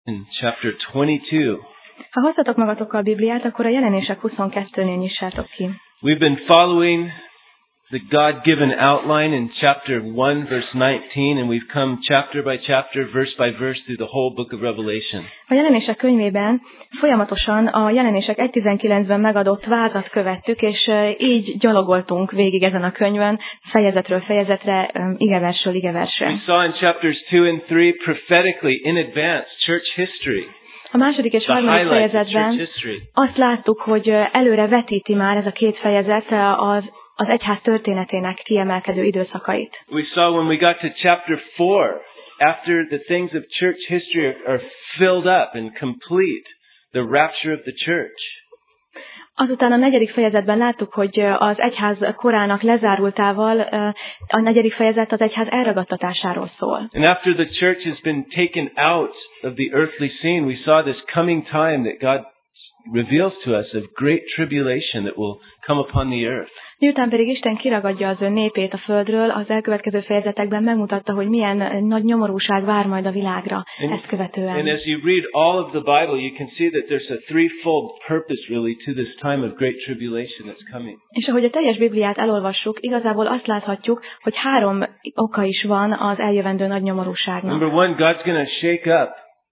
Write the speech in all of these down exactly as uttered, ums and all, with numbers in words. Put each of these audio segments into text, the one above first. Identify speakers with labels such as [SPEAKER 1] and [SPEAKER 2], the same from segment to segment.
[SPEAKER 1] in chapter twenty-two.
[SPEAKER 2] Ha hoztatok magatokkal a Bibliát, akkor a Jelenések huszonkettőnél nyissátok ki.
[SPEAKER 1] We've been following the God-given outline in chapter one, verse nineteen, and we've come chapter by chapter, verse by verse through the whole book of Revelation.
[SPEAKER 2] A Jelenések könyvében folyamatosan a Jelenések egy tizenkilencben megadott vázat követtük, és így gyalogoltunk végig ezen a könyvön, fejezetről fejezetre, igeversről igeversre.
[SPEAKER 1] We saw in chapters two and three prophetically in advance church history.
[SPEAKER 2] A második és harmadik fejezetben azt láttuk, hogy előre vetíti már ez a két fejezet az, az egyház történetének kiemelkedő időszakait.
[SPEAKER 1] We saw when we got to chapter four, after the things of church history are, are filled up and complete, the rapture of the church.
[SPEAKER 2] Azután a negyedik fejezetben láttuk, hogy az egyház korának lezárultával a negyedik fejezet az egyház elragadtatásáról szól.
[SPEAKER 1] And after the church has been taken out of the earthly scene, we saw this coming time that God reveals to us of great tribulation that will come upon the earth.
[SPEAKER 2] Miután pedig Isten kiragadja az ő népét a földről, az elkövetkező fejezetekben megmutatta, hogy milyen nagy nyomorúság vár majd a világra
[SPEAKER 1] and,
[SPEAKER 2] ezt követően.
[SPEAKER 1] And as you read all of the Bible, you can see that there's a threefold purpose really to this time of great tribulation that's coming.
[SPEAKER 2] És ahogy a teljes Bibliát elolvassuk, igazából azt láthatjuk, hogy három oka is van az eljövendő nagy nyomorúságnak.
[SPEAKER 1] Number one, God's going to shake up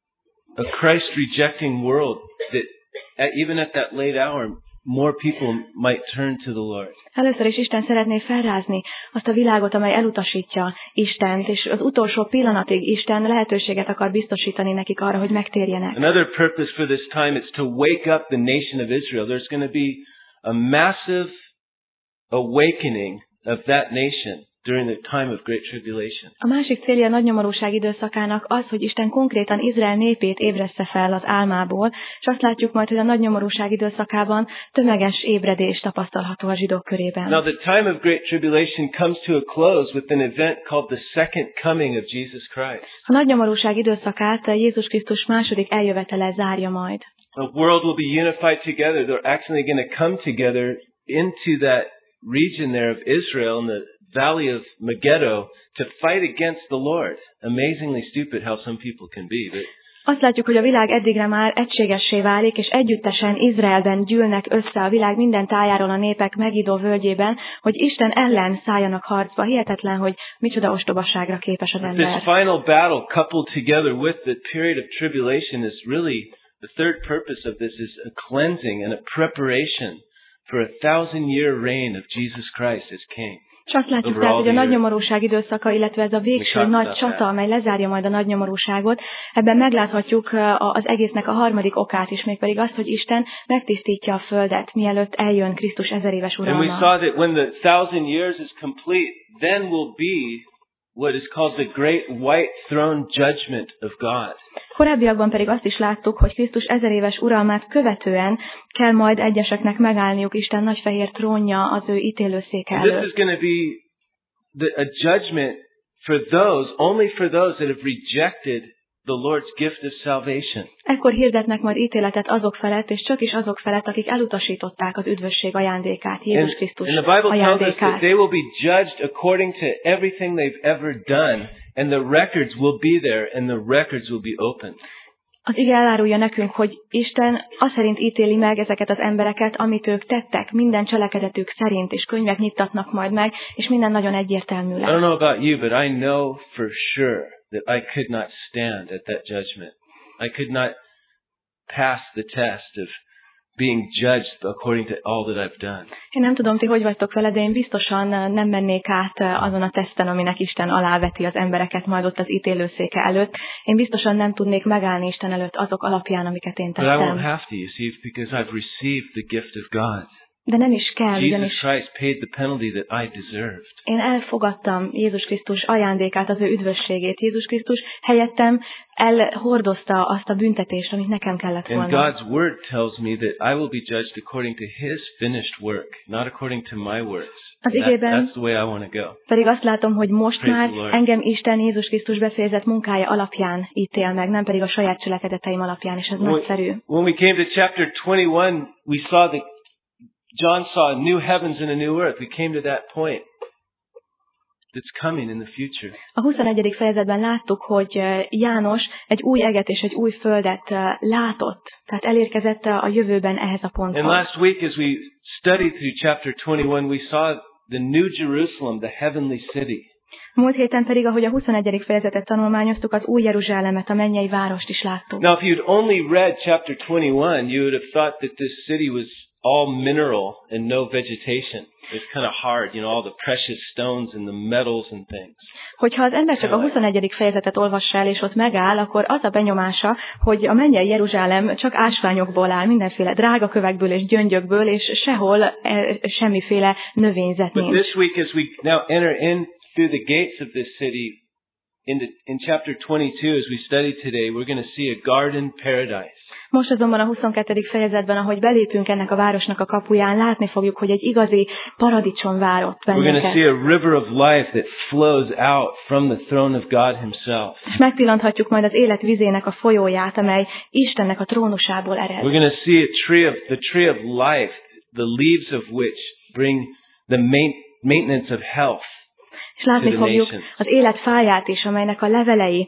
[SPEAKER 1] a Christ-rejecting world that at, even at that late hour, more people might turn to the Lord.
[SPEAKER 2] Először is Isten szeretné felrázni azt a világot, amely elutasítja Istent, és az utolsó pillanatig Isten lehetőséget akar biztosítani nekik arra, hogy megtérjenek.
[SPEAKER 1] Another purpose for this time is to wake up the nation of Israel. There's going to be a massive awakening of that nation during the time of great tribulation.
[SPEAKER 2] A másik célja a nagy nyomorúság időszakának az, hogy Isten konkrétan Izrael népét ébressze fel az álmából, és azt látjuk majd, hogy a nagy nyomorúság időszakában tömeges ébredés tapasztalható a zsidók körében.
[SPEAKER 1] Now the time of great tribulation comes to a close with an event called the second coming of Jesus Christ.
[SPEAKER 2] A nagy nyomorúság időszakát Jézus Krisztus második eljövetele zárja majd.
[SPEAKER 1] The world will be unified together. They're actually going to come together into that region there of Israel in the valley of Megiddo to fight against the Lord. Amazingly stupid how some people can be. But
[SPEAKER 2] azt látjuk, hogy a világ eddigre már egységessé válik, és együttesen Izraelben gyűlnek össze a világ minden tájáról a népek Megiddo völgyében, hogy Isten ellen szálljanak harcba. Hihetetlen, hogy micsoda ostobaságra képes az ember.
[SPEAKER 1] This final battle coupled together with the period of tribulation is really, the third purpose of this is a cleansing and a preparation for a thousand year reign of Jesus Christ as King.
[SPEAKER 2] És azt látjuk tehát, hogy a nagy nyomorúság időszaka, illetve ez a végső nagy csata, amely lezárja majd a nagy nyomorúságot, ebben megláthatjuk az egésznek a harmadik okát is, mégpedig azt, hogy Isten megtisztítja a földet, mielőtt eljön Krisztus ezeréves uralma.
[SPEAKER 1] And we saw that when the thousand years is complete, then will be what is called the great white throne judgment of God.
[SPEAKER 2] Korábbiakban pedig azt is láttuk, hogy Krisztus ezeréves uralmát követően kell majd egyeseknek megállniuk Isten nagy fehér trónja az ő ítélőszéke előtt.
[SPEAKER 1] This is going to be the, a judgment for those, only for those that have rejected the Lord's gift of salvation.
[SPEAKER 2] Ekkor hirdetnek majd ítéletet azok felett, és csak is azok felett, akik elutasították az üdvösség ajándékát, Jézus Krisztus
[SPEAKER 1] ajándékát. And the Bible tells us that they will be judged according to everything they've ever done, and the records will be there, and the records will be opened.
[SPEAKER 2] Az ige elárulja nekünk, hogy Isten azt szerint ítéli meg ezeket az embereket, amit ők tettek, minden cselekedetük szerint, és könyvek nyittatnak majd meg, és minden nagyon egyértelmű lesz.
[SPEAKER 1] I don't know about you, but I know for sure that I could not stand at that judgment. I could not pass the test of being judged according to all that I've done.
[SPEAKER 2] Én nem tudom, ti hogy vagytok vele, de én biztosan nem mennék át azon a teszten, aminek Isten aláveti az embereket majd ott az ítélőszéke előtt. Én biztosan nem tudnék megállni Isten előtt azok alapján, amiket én tettem.
[SPEAKER 1] But I won't have to, you see, because I've received the gift of God.
[SPEAKER 2] De nem is kell,
[SPEAKER 1] Jesus
[SPEAKER 2] ugyanis
[SPEAKER 1] Christ paid the penalty that I deserved.
[SPEAKER 2] Én elfogadtam Jézus Krisztus ajándékát, az ő üdvösségét. Jézus Krisztus helyettem elhordozta azt a büntetést, amit nekem kellett volna.
[SPEAKER 1] And God's word tells me that I will be judged according to His finished work, not according to my works.
[SPEAKER 2] Az igében
[SPEAKER 1] That's the way I want to go.
[SPEAKER 2] Pedig azt látom, hogy most
[SPEAKER 1] Praise
[SPEAKER 2] már
[SPEAKER 1] the Lord.
[SPEAKER 2] engem Isten Jézus Krisztus befejezett munkája alapján ítél meg, nem pedig a saját cselekedeteim alapján, és ez
[SPEAKER 1] When,
[SPEAKER 2] nagyszerű.
[SPEAKER 1] when we came to chapter twenty-one, we saw that John saw new heavens and a new earth. We came to that point. that's coming in the future.
[SPEAKER 2] A huszonegyedik fejezetben láttuk, hogy János egy új eget és egy új földet látott, tehát elérkezett a jövőben ehhez a ponthoz.
[SPEAKER 1] And last week as we studied through chapter twenty-one, we saw the New Jerusalem, the heavenly city.
[SPEAKER 2] Múlt héten pedig, ahogy a huszonegyedik fejezetet tanulmányoztuk, az új Jeruzsálemet, a mennyei várost is láttuk.
[SPEAKER 1] Now, if you'd only read chapter twenty-one, you would have thought that this city was all mineral and no vegetation. It's kind of hard, you know, all the precious stones and the metals and things.
[SPEAKER 2] Hogyha az ember csak a huszonegyedik fejezetet olvassa el, és ott megáll, akkor az a benyomása, hogy a mennyei Jeruzsálem csak ásványokból áll, mindenféle drága kövekből és gyöngyökből, és sehol semmiféle növényzet nincs.
[SPEAKER 1] But this week, as we now enter in through the gates of this city, in, the, in chapter twenty-two, as we study today, we're going to see a garden paradise.
[SPEAKER 2] Most azonban a huszonkettedik fejezetben, ahogy belépünk ennek a városnak a kapuján, látni fogjuk, hogy egy igazi paradicsom vár ott bennünket.
[SPEAKER 1] We're going to see a river of life that flows out from the throne of God himself.
[SPEAKER 2] És megpillanthatjuk majd az élet vizének a folyóját, amely Istennek a trónusából ered.
[SPEAKER 1] We're going to see a tree of the tree of life, the leaves of which bring the main, maintenance of health.
[SPEAKER 2] És látni fogjuk az élet fáját is, amelynek a levelei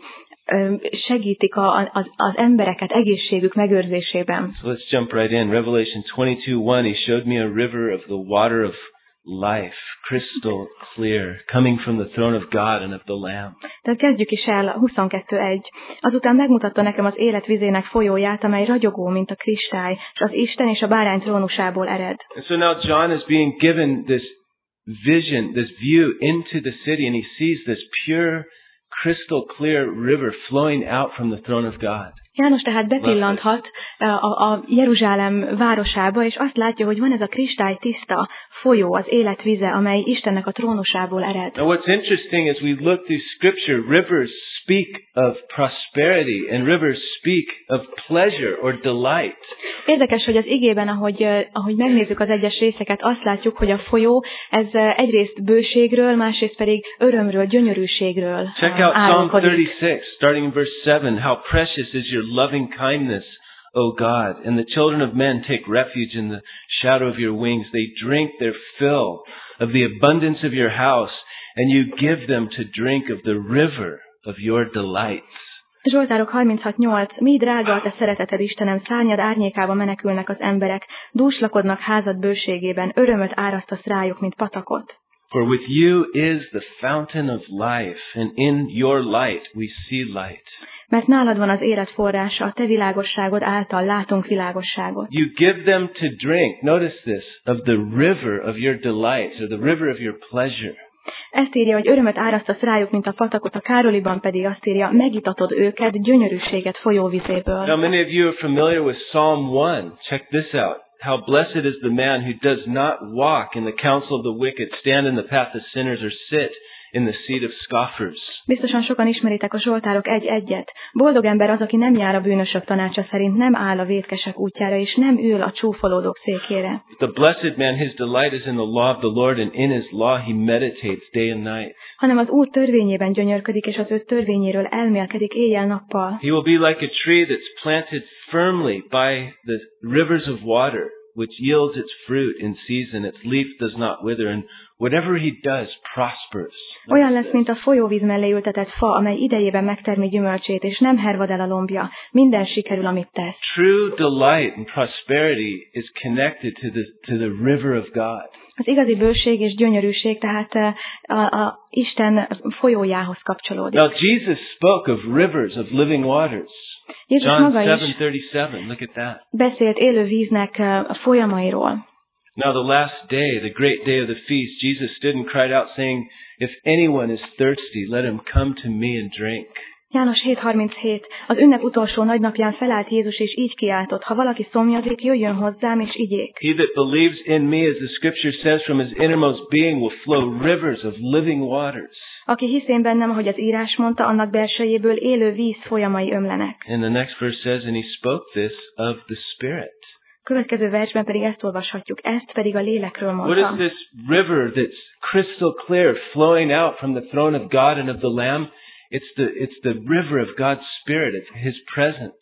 [SPEAKER 2] segítik a, az, az embereket egészségük megőrzésében.
[SPEAKER 1] So let's jump right in. Revelation twenty-two one, he showed me a river of the water of life, crystal clear, coming from the throne of God and of the Lamb.
[SPEAKER 2] Tehát kezdjük is el a huszonkettő egy. Azután megmutatta nekem az élet vizének folyóját, amely ragyogó, mint a kristály, és az Isten és a bárány trónusából ered.
[SPEAKER 1] And so now John is being given this vision, this view into the city, and he sees this pure, crystal clear river flowing out from the throne of God.
[SPEAKER 2] János tehát bepillanthat a, a Jeruzsálem városába, és azt látja, hogy van ez a kristály tiszta folyó, az élet vize, amely Istennek a trónusából ered.
[SPEAKER 1] Now what's interesting is we look through Scripture, rivers speak of prosperity and rivers speak of pleasure or delight.
[SPEAKER 2] Érdekes, hogy az igében, ahogy, ahogy megnézzük az egyes részeket, azt látjuk, hogy a folyó ez egyrészt bőségről, másrészt pedig örömről, gyönyörűségről
[SPEAKER 1] Check out Psalm thirty-six, starting in verse seven. How precious is your loving kindness, O God, and the children of men take refuge in the shadow of your wings. They drink their fill of the abundance of your house, and you give them to drink of the river of your delights.
[SPEAKER 2] Zsoltárok harminchat nyolc. Mi drága a te szereteted, Istenem, szárnyad árnyékába menekülnek az emberek, dúslakodnak házad bőségében, örömöt árasztasz rájuk, mint patakot.
[SPEAKER 1] For with you is the fountain of life, and in your light we see light.
[SPEAKER 2] Mert nálad van az élet forrása, a te világosságod által látunk világosságot.
[SPEAKER 1] You give them to drink, notice this, of the river of your delights, or the river of your pleasure.
[SPEAKER 2] Ezt írja, hogy örömet árasztasz rájuk, mint a patakot, a Károliban pedig azt írja, megitatod őket gyönyörűséget folyóvizéből.
[SPEAKER 1] Now many of you are familiar with Psalm one. Check this out. How blessed is the man who does not walk in the counsel of the wicked, stand in the path of sinners, or sit in the seat of scoffers.
[SPEAKER 2] Biztosan sokan ismeritek a Zsoltárok egy egyet. Boldog ember az, aki nem jár a bűnösök tanácsa szerint, nem áll a vétkesek útjára, és nem ül a csúfolódók székére.
[SPEAKER 1] The blessed man, his delight is in the law of the Lord, and in his law he meditates day and night.
[SPEAKER 2] Hanem az Úr törvényében gyönyörködik, és az ő törvényéről elmélkedik éjjel-nappal.
[SPEAKER 1] He will be like a tree that's planted firmly by the rivers of water, which yields its fruit in season. Its leaf does not wither, and whatever he does prospers.
[SPEAKER 2] Olyan lesz, mint a folyóvíz mellé ültetett fa, amely idejében megtermi gyümölcsét, és nem hervad el a lombja. Minden sikerül, amit tesz.
[SPEAKER 1] True delight and prosperity is connected to the to the river of God.
[SPEAKER 2] Az igazi bőség és gyönyörűség tehát a, a Isten folyójához kapcsolódik.
[SPEAKER 1] Now Jesus spoke of rivers of living waters.
[SPEAKER 2] Jézus
[SPEAKER 1] John
[SPEAKER 2] maga is
[SPEAKER 1] seven thirty-seven, look at that.
[SPEAKER 2] beszélt élő víznek a folyamairól.
[SPEAKER 1] Now the last day, the great day of the feast, Jesus stood and cried out saying, if anyone is thirsty, let him come to me and drink.
[SPEAKER 2] János hét harminchét. Az ünnep utolsó nagy napján felállt Jézus, és így kiáltott, ha valaki szomjazik, jöjjön hozzám, és igyék.
[SPEAKER 1] He that believes in me, as the scripture says, from his innermost being will flow rivers of living waters.
[SPEAKER 2] Aki hisz én bennem, ahogy az írás mondta, annak belsejéből élő víz folyamai ömlenek.
[SPEAKER 1] And the next verse says, and he spoke this of the Spirit.
[SPEAKER 2] Következő versben pedig ezt olvashatjuk, ezt pedig a lélekről mondta.
[SPEAKER 1] What is this river that's crystal clear flowing out from the throne of God and of the Lamb? It's the it's the river of God's Spirit. It's His presence.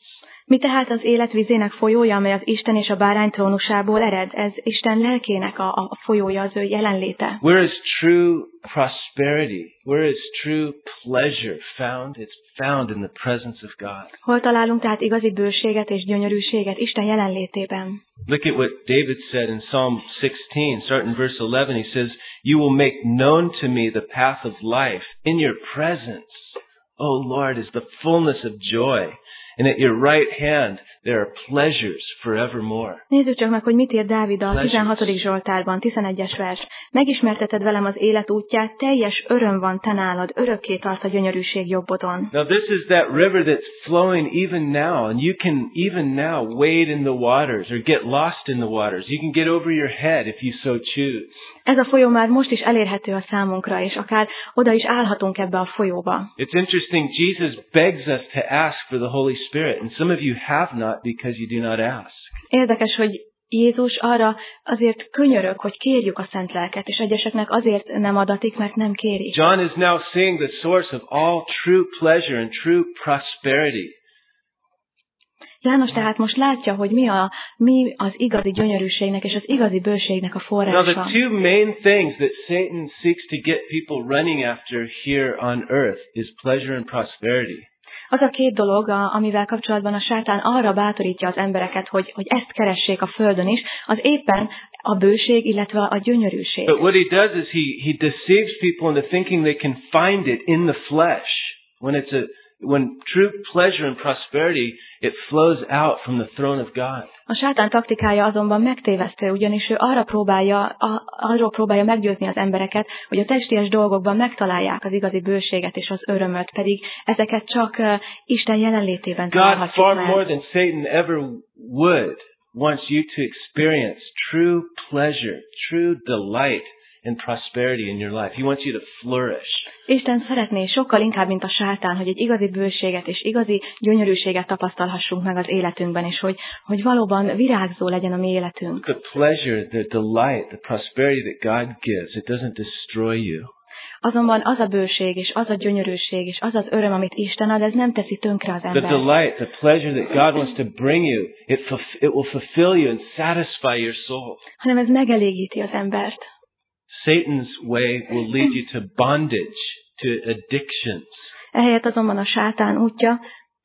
[SPEAKER 2] Mi tehát az élet vizének folyója, amely az Isten és a bárány trónusából ered? Ez Isten lelkének a, a folyója, az ő jelenléte.
[SPEAKER 1] Where is true prosperity? Where is true pleasure found? It's found in the presence of God.
[SPEAKER 2] Hol találunk tehát igazi bőséget és gyönyörűséget? Isten jelenlétében.
[SPEAKER 1] Look at what David said in Psalm sixteen, starting in verse eleven. He says, "You will make known to me the path of life. In your presence, O Lord, is the fullness of joy. And at your right hand there are pleasures forevermore."
[SPEAKER 2] Nézzük csak meg, hogy mit ír Dávid a tizenhatodik Zsoltárban, tizenegyes vers. Megismerteted velem az élet útját, teljes öröm van te nálad, örökké tart a gyönyörűség jobbodon.
[SPEAKER 1] Now this is that river that's flowing even now, and you can even now wade in the waters or get lost in the waters. You can get over your head if you so choose.
[SPEAKER 2] Ez a folyó már most is elérhető a számunkra, és akár oda is állhatunk ebbe a folyóba.
[SPEAKER 1] It's interesting, Jesus begs us to ask for the Holy Spirit, and some of you have not because you do not ask.
[SPEAKER 2] Érdekes, hogy Jézus arra azért könyörög, hogy kérjük a Szent Lelket, és egyeseknek azért nem adatik, mert nem kérik.
[SPEAKER 1] John is now seeing the source of all true pleasure and true prosperity.
[SPEAKER 2] János tehát most látja, hogy mi, a, mi az igazi gyönyörűségnek és az igazi bőségnek a forrása.
[SPEAKER 1] Now the two main things that Satan seeks to get people running after here on earth is pleasure and prosperity.
[SPEAKER 2] Az a két dolog, a, amivel kapcsolatban a sátán arra bátorítja az embereket, hogy, hogy ezt keressék a földön is, az éppen a bőség, illetve a gyönyörűség.
[SPEAKER 1] But what he does is he, he deceives people into thinking they can find it in the flesh. When it's a When true pleasure and prosperity, it flows out from the throne of God.
[SPEAKER 2] A sátán taktikája azonban megtévesztő, ugyanis ő arra próbálja, a, arról próbálja meggyőzni az embereket, hogy a testies dolgokban megtalálják az igazi bőséget és az örömöt, pedig ezeket csak uh, Isten jelenlétében találhatjuk
[SPEAKER 1] God,
[SPEAKER 2] meg.
[SPEAKER 1] far more than Satan ever would, wants you to experience true pleasure, true delight and prosperity in your life. He wants you to flourish.
[SPEAKER 2] Isten szeretné sokkal inkább, mint a sátán, hogy egy igazi bőséget és igazi gyönyörűséget tapasztalhassunk meg az életünkben, és hogy, hogy valóban virágzó legyen a mi életünk.
[SPEAKER 1] The pleasure, the delight, the prosperity that God gives, it doesn't destroy you.
[SPEAKER 2] Azonban az a bőség, és az a gyönyörűség, és az az öröm, amit Isten ad, ez nem teszi tönkre az
[SPEAKER 1] The
[SPEAKER 2] embert.
[SPEAKER 1] delight, the pleasure that God wants to bring you, it, fulf- it will fulfill you and satisfy your soul.
[SPEAKER 2] Hanem ez megelégíti az embert.
[SPEAKER 1] Satan's way will lead you to bondage, to addictions.
[SPEAKER 2] Ehelyett azonban a sátán útja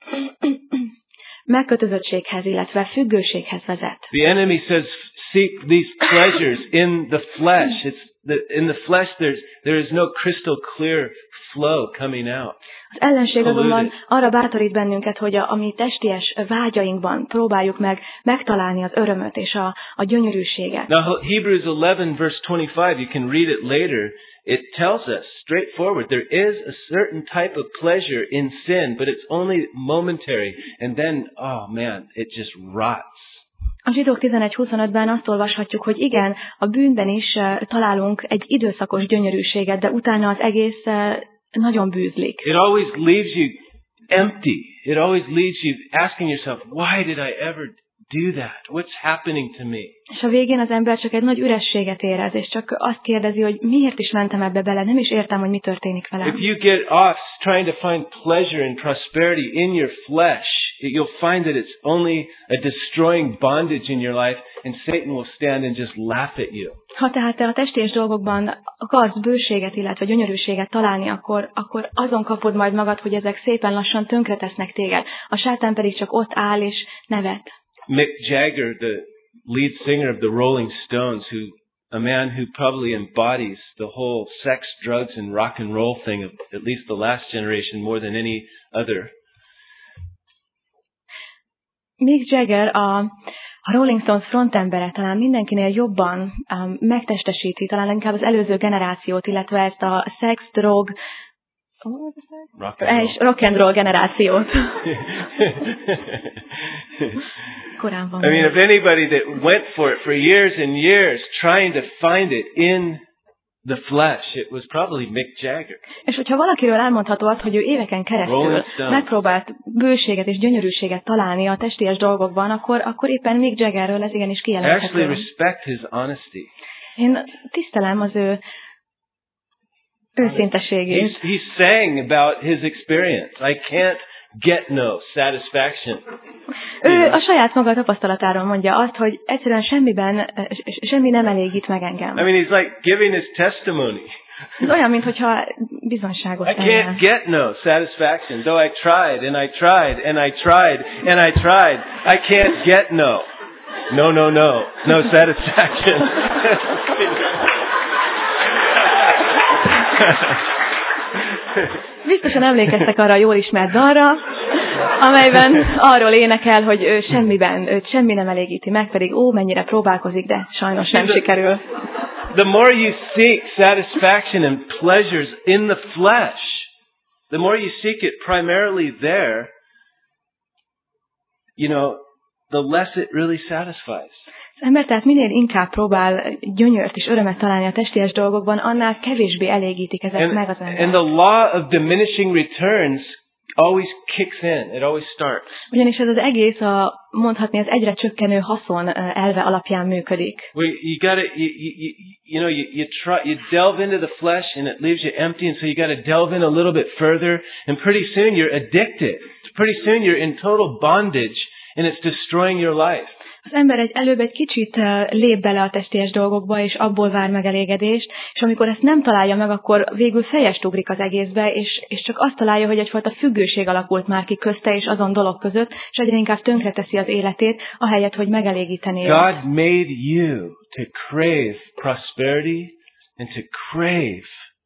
[SPEAKER 2] megkötözöttséghez, illetve függőséghez vezet.
[SPEAKER 1] The enemy says, seek these pleasures in the flesh. It's the, in the flesh there's, there is no crystal clear flow coming out.
[SPEAKER 2] Az ellenség azonban arra bátorít bennünket, hogy a, a mi testies vágyainkban próbáljuk meg megtalálni az örömöt és a, a gyönyörűséget.
[SPEAKER 1] Now Hebrews eleven verse twenty-five, you can read it later. It tells us straightforward, there is a certain type of pleasure in sin, but it's only momentary. And then, oh man, it just rots.
[SPEAKER 2] A Zsidók tizenegy huszonötben azt olvashatjuk, hogy igen, a bűnben is uh, találunk egy időszakos gyönyörűséget, de utána az egész uh, nagyon bűzlik.
[SPEAKER 1] It always leaves you empty. It always leaves you asking yourself, why did I ever do that? What's happening to me?
[SPEAKER 2] És a végén az ember csak egy nagy ürességet érez, és csak azt kérdezi, hogy miért is mentem ebbe bele, nem is értem, hogy mi történik velem.
[SPEAKER 1] If you get off trying to find pleasure and prosperity in your flesh, you'll find that it's only a destroying bondage in your life, and Satan will stand and just laugh at you.
[SPEAKER 2] Ha tehát te a testés dolgokban akarsz bőséget, illetve gyönyörűséget találni, akkor, akkor azon kapod majd magad, hogy ezek szépen lassan tönkretesznek téged. A sátán pedig csak ott áll és nevet.
[SPEAKER 1] Mick Jagger, the lead singer of the Rolling Stones, who a man who probably embodies the whole sex, drugs, and rock and roll thing of at least the last generation more than any other.
[SPEAKER 2] Mick Jagger, a, a Rolling Stones frontembere, talán mindenkinél jobban um, megtestesíti, talán inkább az előző generációt, illetve ezt a sex, drog,
[SPEAKER 1] rock and roll,
[SPEAKER 2] és rock and roll generációt. Korán van.
[SPEAKER 1] I mean, if anybody that went for it for years and years trying to find it in the flesh, it was probably Mick Jagger.
[SPEAKER 2] És hogyha valakiről elmondható az, hogy ő éveken keresztül megpróbált bőséget és gyönyörűséget találni a testies dolgokban, akkor, akkor éppen Mick Jaggerről ez igenis kijelenthető.
[SPEAKER 1] I actually respect his honesty.
[SPEAKER 2] Én tisztelem az ő őszinteségét.
[SPEAKER 1] He's, he's saying about his experience, I can't get no satisfaction.
[SPEAKER 2] Ő a saját maga tapasztalatáról mondja azt, hogy egyszerűen semmiben, semmi nem elégít meg engem.
[SPEAKER 1] I mean, he's like giving his testimony.
[SPEAKER 2] Ez olyan, mintha bizonságot
[SPEAKER 1] I can't get no satisfaction, though I tried and I tried and I tried and I tried. I can't get no. No, no, no. No satisfaction.
[SPEAKER 2] Biztosan emlékeztek arra a jól ismert dalra, amelyben arról énekel, hogy ő semmiben, őt semmi nem elégíti meg, pedig ó, mennyire próbálkozik, de sajnos nem sikerül.
[SPEAKER 1] The more you seek satisfaction and pleasures in the flesh, the more you seek it primarily there, you know, the less it really satisfies.
[SPEAKER 2] Az ember tehát minél inkább próbál gyönyört és örömet találni a testies dolgokban, annál kevésbé elégítik ezek
[SPEAKER 1] and,
[SPEAKER 2] meg az ember.
[SPEAKER 1] And the law of diminishing returns always kicks in. It always starts.
[SPEAKER 2] Ugyanis ez az egész a mondhatni az egyre csökkenő haszon elve alapján működik.
[SPEAKER 1] Well, you got to you, you, you know you you try you delve into the flesh and it leaves you empty, and so you got to delve in a little bit further, and pretty soon you're addicted. Pretty soon you're in total bondage, and it's destroying your life.
[SPEAKER 2] Az ember egy előbb egy kicsit lép bele a testies dolgokba, és abból vár megelégedést, és amikor ezt nem találja meg, akkor végül fejest ugrik az egészbe, és, és csak azt találja, hogy egyfajta függőség alakult már ki közte és azon dolog között, és egyre inkább tönkreteszi az életét, ahelyett, hogy megelégítené.
[SPEAKER 1] God made you to crave prosperity and to crave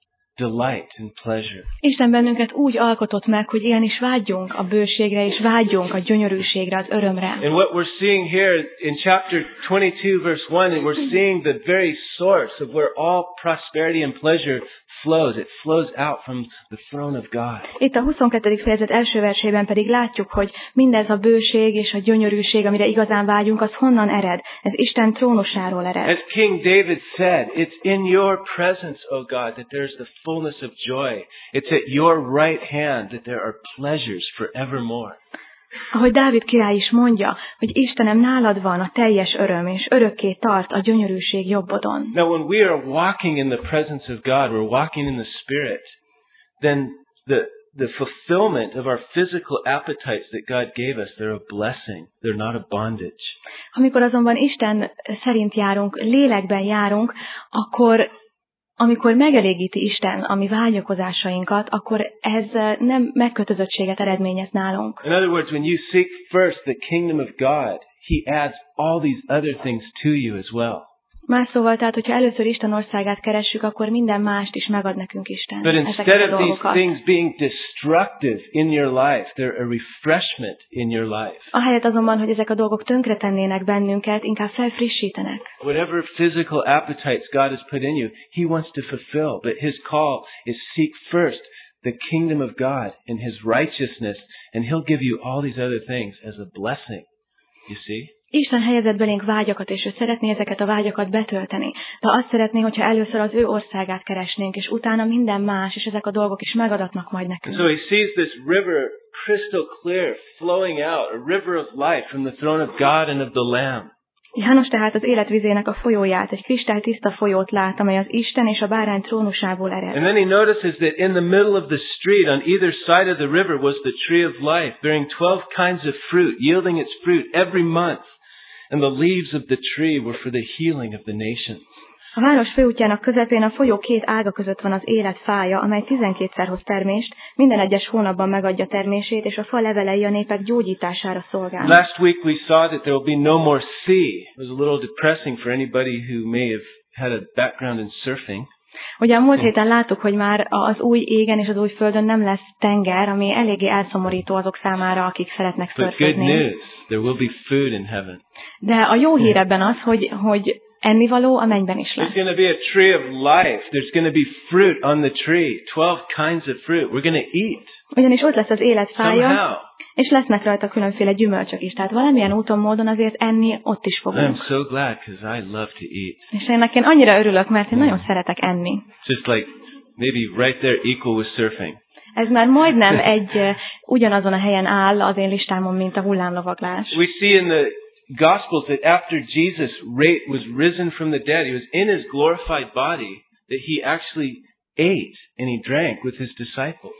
[SPEAKER 1] delight and pleasure.
[SPEAKER 2] Isten bennünket úgy alkotott meg, hogy ilyen is vágyjunk a bőségre, és vágyjunk a gyönyörűségre, az örömre.
[SPEAKER 1] And what we're seeing here in chapter twenty-two verse one, we're seeing the very source of where all prosperity and pleasure flows. It flows out from the throne of God.
[SPEAKER 2] Itt a huszonkettedik fejezet első versében pedig látjuk, hogy mindez a bőség és a gyönyörűség, amire igazán vágyunk, az honnan ered? Ez Isten trónusáról ered.
[SPEAKER 1] As King David said, it's in your presence, O God, that there's the fullness of joy. It's at your right hand that there are pleasures forevermore.
[SPEAKER 2] Ahogy Dávid király is mondja, hogy Istenem, nálad van a teljes öröm, és örökké tart a gyönyörűség jobbodon.
[SPEAKER 1] Now when we are walking in the presence of God, we're walking in the Spirit, then the the fulfillment of our physical appetites that God gave us, they're a blessing. They're not a bondage.
[SPEAKER 2] Amikor azonban Isten szerint járunk, lélekben járunk, akkor amikor megelégíti Isten a mi vágyakozásainkat, akkor ez nem megkötözöttséget eredményez nálunk.
[SPEAKER 1] In other words, when you seek first the kingdom of God, He adds all these other things to you as well.
[SPEAKER 2] Más szóval, tehát, hogyha először Isten országát keressük, akkor minden mást is megad nekünk Isten.
[SPEAKER 1] But instead of these things being destructive in your life, they're a refreshment in your life.
[SPEAKER 2] Ahelyett azonban, hogy ezek a dolgok tönkretennének bennünket, inkább felfrissítenek.
[SPEAKER 1] Whatever physical appetites God has put in you, He wants to fulfill. But His call is seek first the kingdom of God and His righteousness, and He'll give you all these other things as a blessing. You see?
[SPEAKER 2] Isten helyezett belénk vágyakat, és ő szeretné ezeket a vágyakat betölteni. De azt szeretné, hogyha először az ő országát keresnénk, és utána minden más, és ezek a dolgok is megadatnak majd nekünk.
[SPEAKER 1] So he sees this river crystal clear flowing out, a river of life from the throne of God and of the Lamb.
[SPEAKER 2] János tehát az életvizének a folyóját, egy kristálytiszta folyót lát, amely az Isten és a bárány trónusából ered.
[SPEAKER 1] And then he notices that in the middle of the street, on either side of the river, was the tree of life, bearing twelve kinds of fruit, yielding its fruit every month. And the leaves of the tree were for the healing of the nations.
[SPEAKER 2] A város főútjának közepén a folyó két ága között van az élet fája, amely tizenkétszer hoz termést, minden egyes hónapban megadja termését, és a fa levelei a népek gyógyítására szolgálnak.
[SPEAKER 1] Last week we saw that there will be no more sea. It was a little depressing for anybody who may have had a background in surfing.
[SPEAKER 2] Ugye a múlt héten láttuk, hogy már az új égen és az új földön nem lesz tenger, ami eléggé elszomorító azok számára, akik szeretnek szörfözni.
[SPEAKER 1] But good news, there will be food in heaven.
[SPEAKER 2] De a jó hír ebben az, hogy, hogy ennivaló a mennyben is lesz.
[SPEAKER 1] There's going to be a tree of life. There's going to be fruit on the tree. Twelve kinds of fruit. We're going to eat.
[SPEAKER 2] Ugyanis ott lesz az élet fája,
[SPEAKER 1] Somehow.
[SPEAKER 2] és lesznek rajta különféle gyümölcsök is. Tehát valamilyen úton, módon azért enni ott is fogunk.
[SPEAKER 1] I'm so glad because I love to eat.
[SPEAKER 2] És ennek én annyira örülök, mert én nagyon szeretek enni.
[SPEAKER 1] Just like maybe right there equal with surfing.
[SPEAKER 2] Ez már majdnem egy uh, ugyanazon a helyen áll az én listámon, mint a hullámlovaglás.
[SPEAKER 1] We see in the Gospels that after Jesus was risen from the dead, he was in his glorified body, that he actually ate and he drank with his disciples.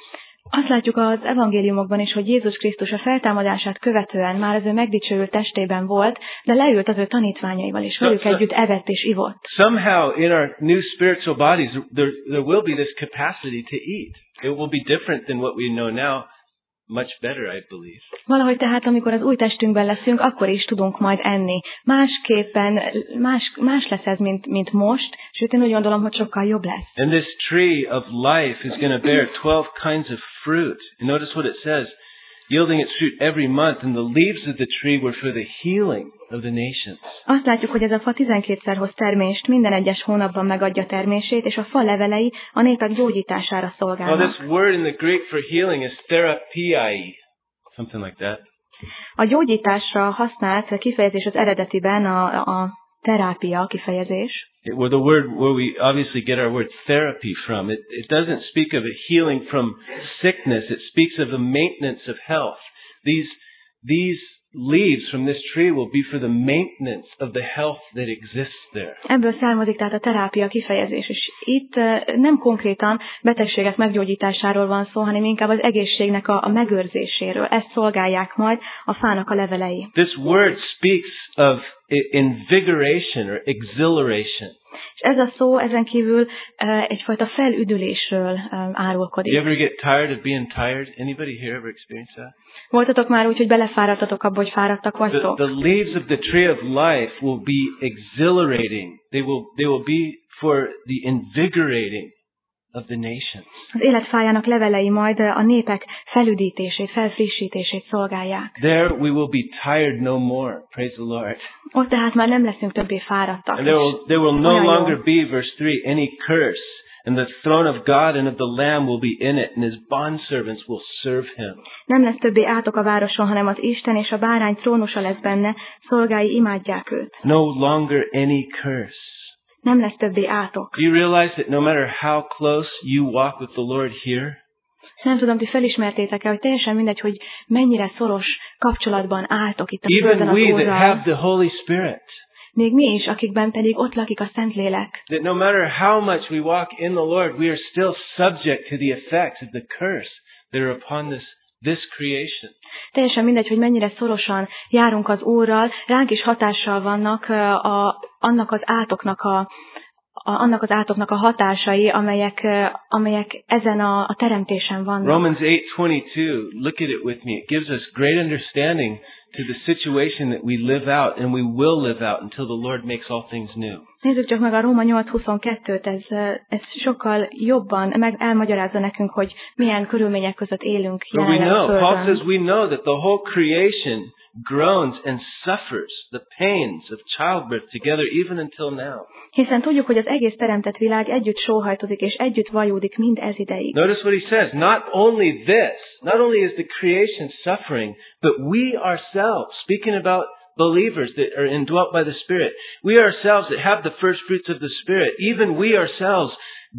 [SPEAKER 2] Azt látjuk az evangéliumokban is, hogy Jézus Krisztus a feltámadását követően már az ő megdicsőült testében volt, de leült az ő tanítványaival, és velük együtt evett és ivott.
[SPEAKER 1] Somehow in our new spiritual bodies there, there will be this capacity to eat. It will be different than what we know now. Much better, I believe.
[SPEAKER 2] Valahogy tehát, amikor az új testünkben leszünk, akkor is tudunk majd enni. Másképpen, más, más lesz ez, mint, mint most, sőt én úgy gondolom, hogy sokkal jobb lesz.
[SPEAKER 1] And this tree of life is going to bear twelve kinds of fruit. And notice what it says, yielding its fruit every month, and the leaves of the tree were for the healing of the nations.
[SPEAKER 2] Azt látjuk, hogy ez a fa tizenkétszer hoz termést, minden egyes hónapban megadja termését, és a fa levelei a népek gyógyítására szolgálnak.
[SPEAKER 1] Well, this word in the Greek for healing is therapiai, something like that.
[SPEAKER 2] A gyógyításra használt kifejezés az eredetiben a, a terápia kifejezés.
[SPEAKER 1] It, well, the word where we obviously get our word therapy from, it, it doesn't speak of a healing from sickness. It speaks of the maintenance of health. These, these leaves from this tree will be for the maintenance of the health that exists there.
[SPEAKER 2] Ebből származik tehát a terápia kifejezés, és itt nem konkrétan betegségek meggyógyításáról van szó, hanem inkább az egészségnek a, a megőrzéséről. Ezt szolgálják majd a fának a levelei.
[SPEAKER 1] This word speaks of invigoration or exhilaration.
[SPEAKER 2] És ez a szó ezen kívül uh, egyfajta felüdülésről um, árulkodik.
[SPEAKER 1] You ever get tired of being tired? Anybody here ever experienced that?
[SPEAKER 2] Voltatok már úgy, hogy belefáradtatok abba, hogy fáradtak vagytok?
[SPEAKER 1] The, the leaves of the tree of life will be exhilarating. They will, they will be for the invigorating of the nations.
[SPEAKER 2] Az életfájának levelei majd a népek felüdítését, felfrissítését szolgálják.
[SPEAKER 1] There we will be tired no more. Praise the Lord.
[SPEAKER 2] Ott tehát már nem leszünk többé fáradtak.
[SPEAKER 1] And there will, there will no longer be, verse three, any curse. And the throne of God and of the Lamb will be in it, and his bondservants will serve him.
[SPEAKER 2] Nem lesz többé átok a városon, hanem az Isten és a bárány trónusa lesz benne, szolgái imádják őt.
[SPEAKER 1] No longer any curse.
[SPEAKER 2] Nem lesz többé átok.
[SPEAKER 1] Do you realize that no matter how close you walk with the Lord here?
[SPEAKER 2] Nem tudom, ti felismertétek-e, hogy teljesen mindegy, hogy mennyire szoros kapcsolatban álltok itt a földön az
[SPEAKER 1] Even we that
[SPEAKER 2] Úrral.
[SPEAKER 1] have the Holy Spirit.
[SPEAKER 2] Még mi is, akikben pedig ott lakik a Szentlélek.
[SPEAKER 1] That no matter how much we walk in the Lord, we are still subject to the effects of the curse that are upon this, this creation.
[SPEAKER 2] Teljesen mindegy, hogy mennyire szorosan járunk az Úrral, ránk is hatással vannak a, annak az átoknak a, a, annak az átoknak a hatásai, amelyek, amelyek ezen a, a teremtésen vannak.
[SPEAKER 1] Romans eight twenty-two, look at it with me. It gives us great understanding to the situation that we live out and we will live out until the Lord makes all things new.
[SPEAKER 2] Nézzük csak meg a Róma nyolc huszonkettőt, ez, ez sokkal jobban meg elmagyarázza nekünk, hogy milyen körülmények között élünk jelenleg a Földön.
[SPEAKER 1] Paul says we know that the whole creation groans and suffers the pains of childbirth together even until now.
[SPEAKER 2] Hiszen tudjuk, hogy az egész teremtett világ együtt sóhajtozik és együtt vajúdik mind ez ideig.
[SPEAKER 1] Notice what he says, not only this, not only is the creation suffering, but we ourselves, speaking about believers that are indwelt by the Spirit, we ourselves that have the first fruits of the Spirit, even we ourselves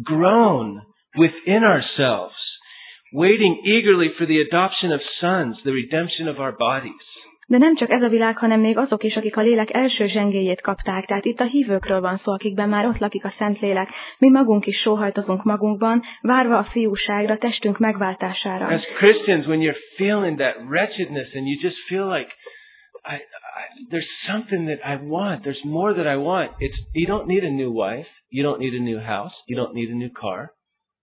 [SPEAKER 1] groan within ourselves, waiting eagerly for the adoption of sons, the redemption of our bodies.
[SPEAKER 2] De nem csak ez a világ, hanem még azok is, akik a lélek első zsengéjét kapták. Tehát itt a hívőkről van szó, akikben már ott lakik a Szentlélek. Mi magunk is sóhajtozunk magunkban, várva a fiúságra, testünk megváltására.
[SPEAKER 1] As Christians, when you're feeling that wretchedness and you just feel like I, I, there's something that I want, there's more that I want. It's you don't need a new wife, you don't need a new house, you don't need a new car.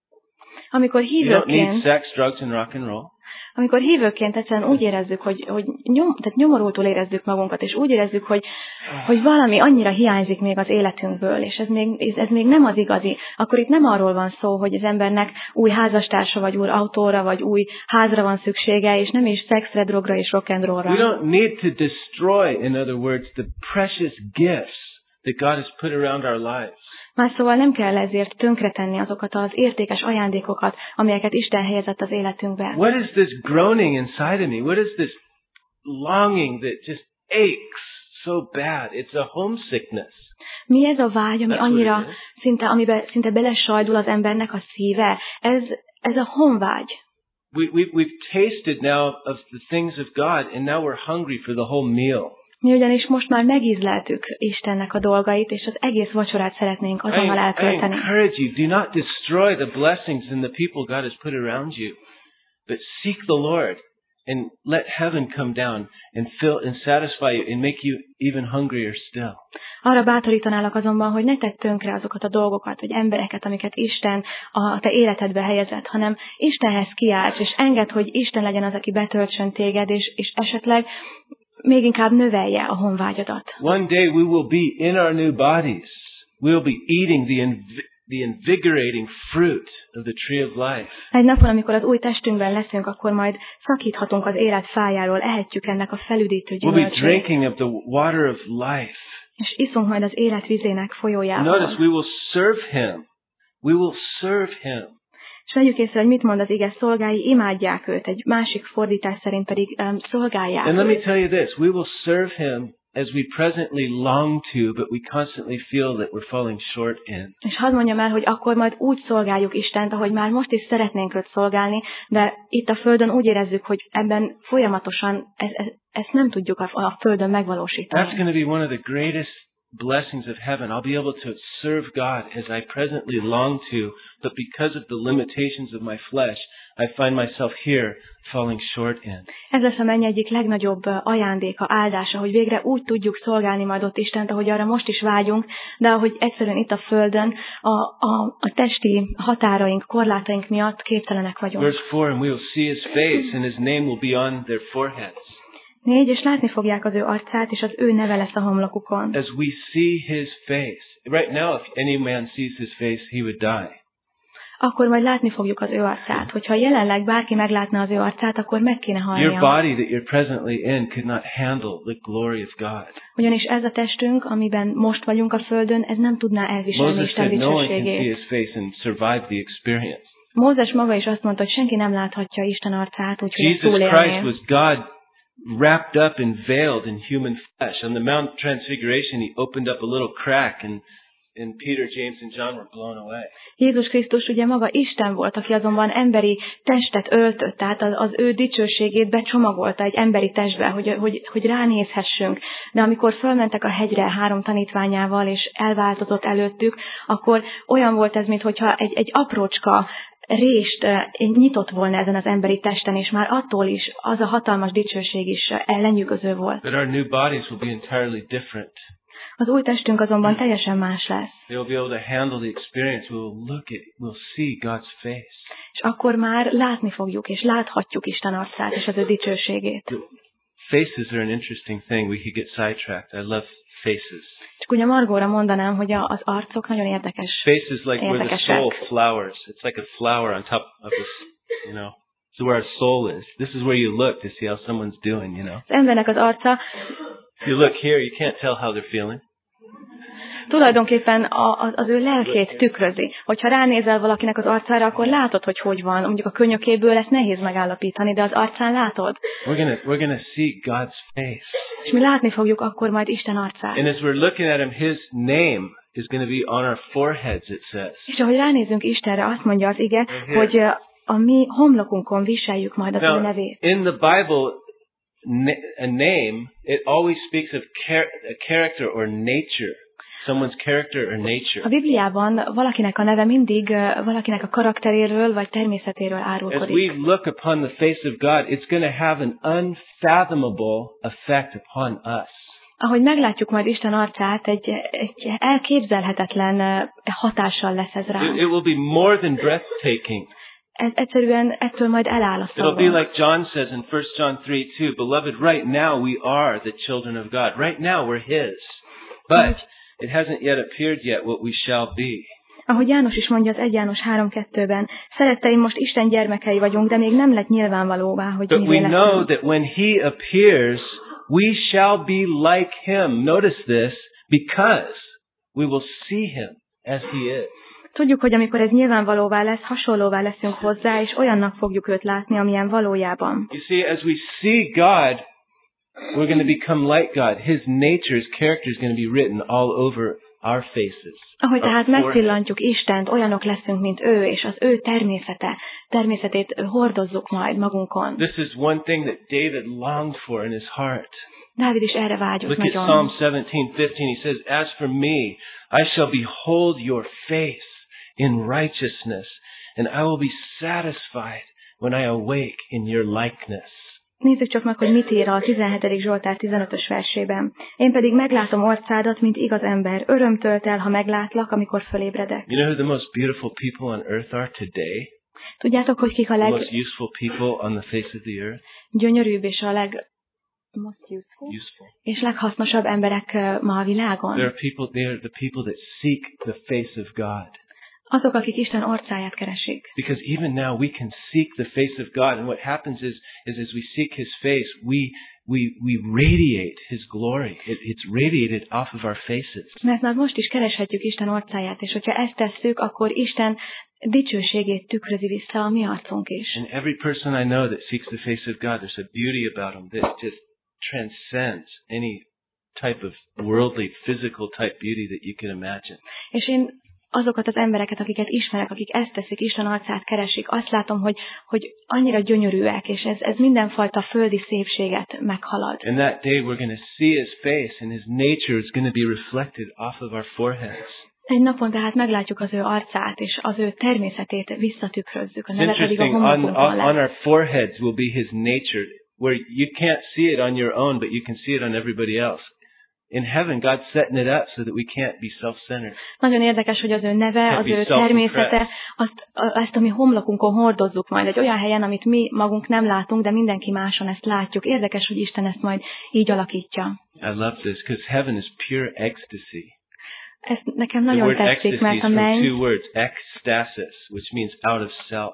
[SPEAKER 2] Amikor
[SPEAKER 1] You don't
[SPEAKER 2] hívőként...
[SPEAKER 1] need sex, drugs and rock and roll.
[SPEAKER 2] Amikor hívőként egyszerűen úgy érezzük, hogy, hogy nyom, tehát nyomorultul érezzük magunkat, és úgy érezzük, hogy, hogy valami annyira hiányzik még az életünkből, és ez még, ez még nem az igazi, akkor itt nem arról van szó, hogy az embernek új házastársa, vagy új autóra, vagy új házra van szüksége, és nem is szexre, drogra és rock and rollra.
[SPEAKER 1] We don't need to destroy, in other words, the precious gifts that God has put around our lives.
[SPEAKER 2] Más szóval nem kell ezért tönkretenni azokat az értékes ajándékokat, amelyeket Isten helyezett az életünkbe.
[SPEAKER 1] What is this groaning inside of me? What is this longing that just aches so bad? It's a homesickness.
[SPEAKER 2] Mi ez a vágy, ami annyira szinte, amiben szinte belesajdul az embernek a szíve? Ez, ez a honvágy.
[SPEAKER 1] We, we, we've tasted now of the things of God, and now we're hungry for the whole meal.
[SPEAKER 2] Mi ugyanis most már megízleltük Istennek a dolgait, és az egész vacsorát szeretnénk azonnal eltölteni.
[SPEAKER 1] I encourage you, do not destroy the blessings and the people God has put around you. but seek the Lord and let heaven come down and fill and satisfy you and make you even hungrier still.
[SPEAKER 2] Arra bátorítanálak azonban, hogy ne tedd tönkre azokat a dolgokat, vagy embereket, amiket Isten a te életedbe helyezett, hanem Istenhez kiálts, és engedd, hogy Isten legyen az, aki betöltsön téged, és, és esetleg még inkább növelje a honvágyadat.
[SPEAKER 1] One day we will be in our new bodies. We will be eating the inv- the invigorating fruit of the tree of life.
[SPEAKER 2] Egy napon, amikor az új testünkben leszünk, akkor majd szakíthatunk az élet fájáról, ehetjük ennek a felüdítő gyümölcsét.
[SPEAKER 1] We'll be drinking of the water of life.
[SPEAKER 2] És iszunk majd az élet vizének folyójából.
[SPEAKER 1] Notice we will serve him. We will serve him.
[SPEAKER 2] És vegyük észre, hogy mit mond az ige, szolgái imádják őt, egy másik fordítás szerint pedig um, szolgálják
[SPEAKER 1] And let me
[SPEAKER 2] őt.
[SPEAKER 1] tell you this, we will serve him as we presently long to, but we constantly feel that we're falling short in.
[SPEAKER 2] És hadd mondjam el, hogy akkor majd úgy szolgáljuk Istent, ahogy már most is szeretnénk őt szolgálni, de itt a Földön úgy érezzük, hogy ebben folyamatosan ez, ez, ezt nem tudjuk a, a Földön megvalósítani.
[SPEAKER 1] That's going to be one of the greatest blessings of heaven. I'll be able to serve God as I presently long to, but because of the limitations of my flesh, I find myself here falling short in.
[SPEAKER 2] Ez lesz a menny egyik legnagyobb ajándéka, áldása, hogy végre úgy tudjuk szolgálni majd ott Istent, ahogy arra most is vágyunk, de ahogy egyszerűen itt a Földön a, a, a testi határaink, korlátaink miatt képtelenek vagyunk.
[SPEAKER 1] Verse four, and we will see his face, and his name will be on their foreheads.
[SPEAKER 2] Négy, és látni fogják az ő arcát, és az ő neve lesz a homlokukon.
[SPEAKER 1] As we see his face. Right now, if any man sees his face, he would die.
[SPEAKER 2] Akkor majd látni fogjuk az ő arcát. Hogyha jelenleg bárki meglátna az ő arcát, akkor meg kéne
[SPEAKER 1] Your
[SPEAKER 2] halnia.
[SPEAKER 1] body that you're presently in could not handle the glory of God.
[SPEAKER 2] Ugyanis ez a testünk, amiben most vagyunk a Földön, ez nem tudná elviselni
[SPEAKER 1] Moses
[SPEAKER 2] Isten
[SPEAKER 1] said no one can see
[SPEAKER 2] dicsőségét.
[SPEAKER 1] his face and survive the experience.
[SPEAKER 2] Mózes maga is azt mondta, hogy senki nem láthatja Isten arcát, úgyhogy ezt
[SPEAKER 1] Jesus Christ
[SPEAKER 2] túlélné.
[SPEAKER 1] was God wrapped up and veiled in human flesh. On the Mount Transfiguration, he opened up a little crack and and Peter, James, and John were blown away.
[SPEAKER 2] Jézus Krisztus ugye maga Isten volt, aki azonban emberi testet öltött, tehát az, az ő dicsőségét becsomagolta egy emberi testbe, hogy, hogy, hogy ránézhessünk. De amikor fölmentek a hegyre három tanítványával, és elváltozott előttük, akkor olyan volt ez, mintha egy, egy aprócska rést nyitott volna ezen az emberi testen, és már attól is az a hatalmas dicsőség is ellenyűgöző volt.
[SPEAKER 1] But our new bodies will be entirely different.
[SPEAKER 2] Az új testünk azonban teljesen más lesz.
[SPEAKER 1] They'll be able to handle the experience. We'll look at, we'll see God's face.
[SPEAKER 2] És akkor már látni fogjuk, és láthatjuk Isten arcát, és az ő dicsőségét.
[SPEAKER 1] Faces are an interesting thing. We could get sidetracked. I love faces.
[SPEAKER 2] Csak ugye Margóra mondanám, hogy az arcok nagyon érdekes.
[SPEAKER 1] Faces like where the
[SPEAKER 2] érdekesek.
[SPEAKER 1] soul flowers. It's like a flower on top of this, you know. So where our soul is. This is where you look to see how someone's doing, you know.
[SPEAKER 2] Az embernek az arca,
[SPEAKER 1] If you look here, you can't tell how they're feeling.
[SPEAKER 2] tulajdonképpen a, az ő lelkét tükrözi. Hogyha ránézel valakinek az arcára, akkor látod, hogy hogy van. Mondjuk a könyökéből ezt nehéz megállapítani, de az arcán látod.
[SPEAKER 1] We're gonna we're gonna see God's face.
[SPEAKER 2] És mi látni fogjuk akkor majd Isten arcát.
[SPEAKER 1] And as we're looking at him, his name is going to be on our foreheads, it says.
[SPEAKER 2] És ahogy ránézünk Istenre, azt mondja az ige, hogy a mi homlokunkon viseljük majd az ő
[SPEAKER 1] Now,
[SPEAKER 2] nevét.
[SPEAKER 1] in the Bible, a name, it always speaks of char- a character or nature. Someone's character or nature.
[SPEAKER 2] A Bibliában valakinek a neve mindig uh, valakinek a karakteréről vagy természetéről
[SPEAKER 1] As
[SPEAKER 2] árulkodik.
[SPEAKER 1] we look upon the face of God, it's going to have an unfathomable effect upon us.
[SPEAKER 2] Ahogy meglátjuk majd Isten arcát, egy, egy elképzelhetetlen uh, hatással lesz ez
[SPEAKER 1] It,
[SPEAKER 2] ránk.
[SPEAKER 1] it will be more than breathtaking.
[SPEAKER 2] Ez egyszerűen ettől majd eláll a
[SPEAKER 1] It'll be
[SPEAKER 2] szavunk.
[SPEAKER 1] like John says in First John three two, Beloved, right now we are the children of God. Right now we're His. But it hasn't yet appeared yet what we shall be.
[SPEAKER 2] Ahogy János is mondja az egy János három kettőben, szeretteim, most Isten gyermekei vagyunk, de még nem lett nyilvánvalóvá, hogy
[SPEAKER 1] But we
[SPEAKER 2] mivé
[SPEAKER 1] know
[SPEAKER 2] leszünk.
[SPEAKER 1] that when He appears, we shall be like Him. Notice this, because we will see Him as He is.
[SPEAKER 2] Tudjuk, hogy amikor ez nyilvánvalóvá lesz, hasonlóvá leszünk hozzá, és olyannak fogjuk őt látni, amilyen valójában.
[SPEAKER 1] You see, as we see God, we're going to become like God. His nature, His character is going to be written all over our faces.
[SPEAKER 2] Ahogy
[SPEAKER 1] our
[SPEAKER 2] tehát
[SPEAKER 1] forehead.
[SPEAKER 2] megpillantjuk Istent, olyanok leszünk, mint ő, és az ő természete, természetét hordozzuk majd magunkon.
[SPEAKER 1] This is one thing that David longed for in his heart.
[SPEAKER 2] Dávid is erre vágyott
[SPEAKER 1] Look at
[SPEAKER 2] nagyon.
[SPEAKER 1] Psalm seventeen fifteen. He says, As for me, I shall behold your face in righteousness, and I will be satisfied when I awake in your likeness.
[SPEAKER 2] Nézzük csak meg, hogy mit ír a tizenhetedik Zsoltár tizenötös versében. Én pedig meglátom arcádat, mint igaz ember. Öröm tölt el, ha meglátlak, amikor fölébredek.
[SPEAKER 1] You know who the most beautiful people on earth are today?
[SPEAKER 2] Tudjátok, hogy kik a
[SPEAKER 1] The
[SPEAKER 2] leg...
[SPEAKER 1] most useful people on the face of the earth?
[SPEAKER 2] gyönyörűbb és a leg... most useful?
[SPEAKER 1] Useful.
[SPEAKER 2] És leghasznosabb emberek uh, ma a világon?
[SPEAKER 1] There are people, they are the people that seek the face of God.
[SPEAKER 2] Azok, akik Isten arcáját keresik.
[SPEAKER 1] Because even now we can seek the face of God, and what happens is, is as we seek His face, we we we radiate His glory. It, it's radiated off of our faces.
[SPEAKER 2] Mert már most is kereshetjük Isten arcáját, és hogyha ezt tesszük, akkor Isten dicsőségét tükrözi vissza a mi arcunk is.
[SPEAKER 1] And every person I know that seeks the face of God, there's a beauty about them that just transcends any type of worldly, physical type beauty that you can imagine.
[SPEAKER 2] És én azokat az embereket, akiket ismerek, akik ezt teszik, Isten arcát keresik, azt látom, hogy, hogy annyira gyönyörűek, és ez, ez mindenfajta földi szépséget meghalad.
[SPEAKER 1] And that day we're going to see His face, and His nature is going to be reflected off of our foreheads.
[SPEAKER 2] Egy napon tehát meglátjuk az ő arcát, és az ő természetét visszatükrözzük. A
[SPEAKER 1] It's
[SPEAKER 2] neve pedig a
[SPEAKER 1] interesting, on,
[SPEAKER 2] homlokunkon
[SPEAKER 1] on, on
[SPEAKER 2] lesz.
[SPEAKER 1] our foreheads will be His nature, where you can't see it on your own, but you can see it on everybody else. In heaven, God's setting it up so that we can't be self-centered.
[SPEAKER 2] Nagyon érdekes, hogy az ő neve, az ő természete, azt, ezt a mi homlokunkon hordozzuk majd egy olyan helyen, amit mi magunk nem látunk, de mindenki máson ezt látjuk. Érdekes, hogy Isten ezt majd így alakítja.
[SPEAKER 1] I love this, because heaven is pure ecstasy.
[SPEAKER 2] Ez nekem
[SPEAKER 1] The
[SPEAKER 2] nagyon
[SPEAKER 1] word
[SPEAKER 2] tetszik,
[SPEAKER 1] ecstasy
[SPEAKER 2] mert
[SPEAKER 1] is
[SPEAKER 2] a
[SPEAKER 1] from
[SPEAKER 2] menny,
[SPEAKER 1] two words, ecstasis, which means out of self.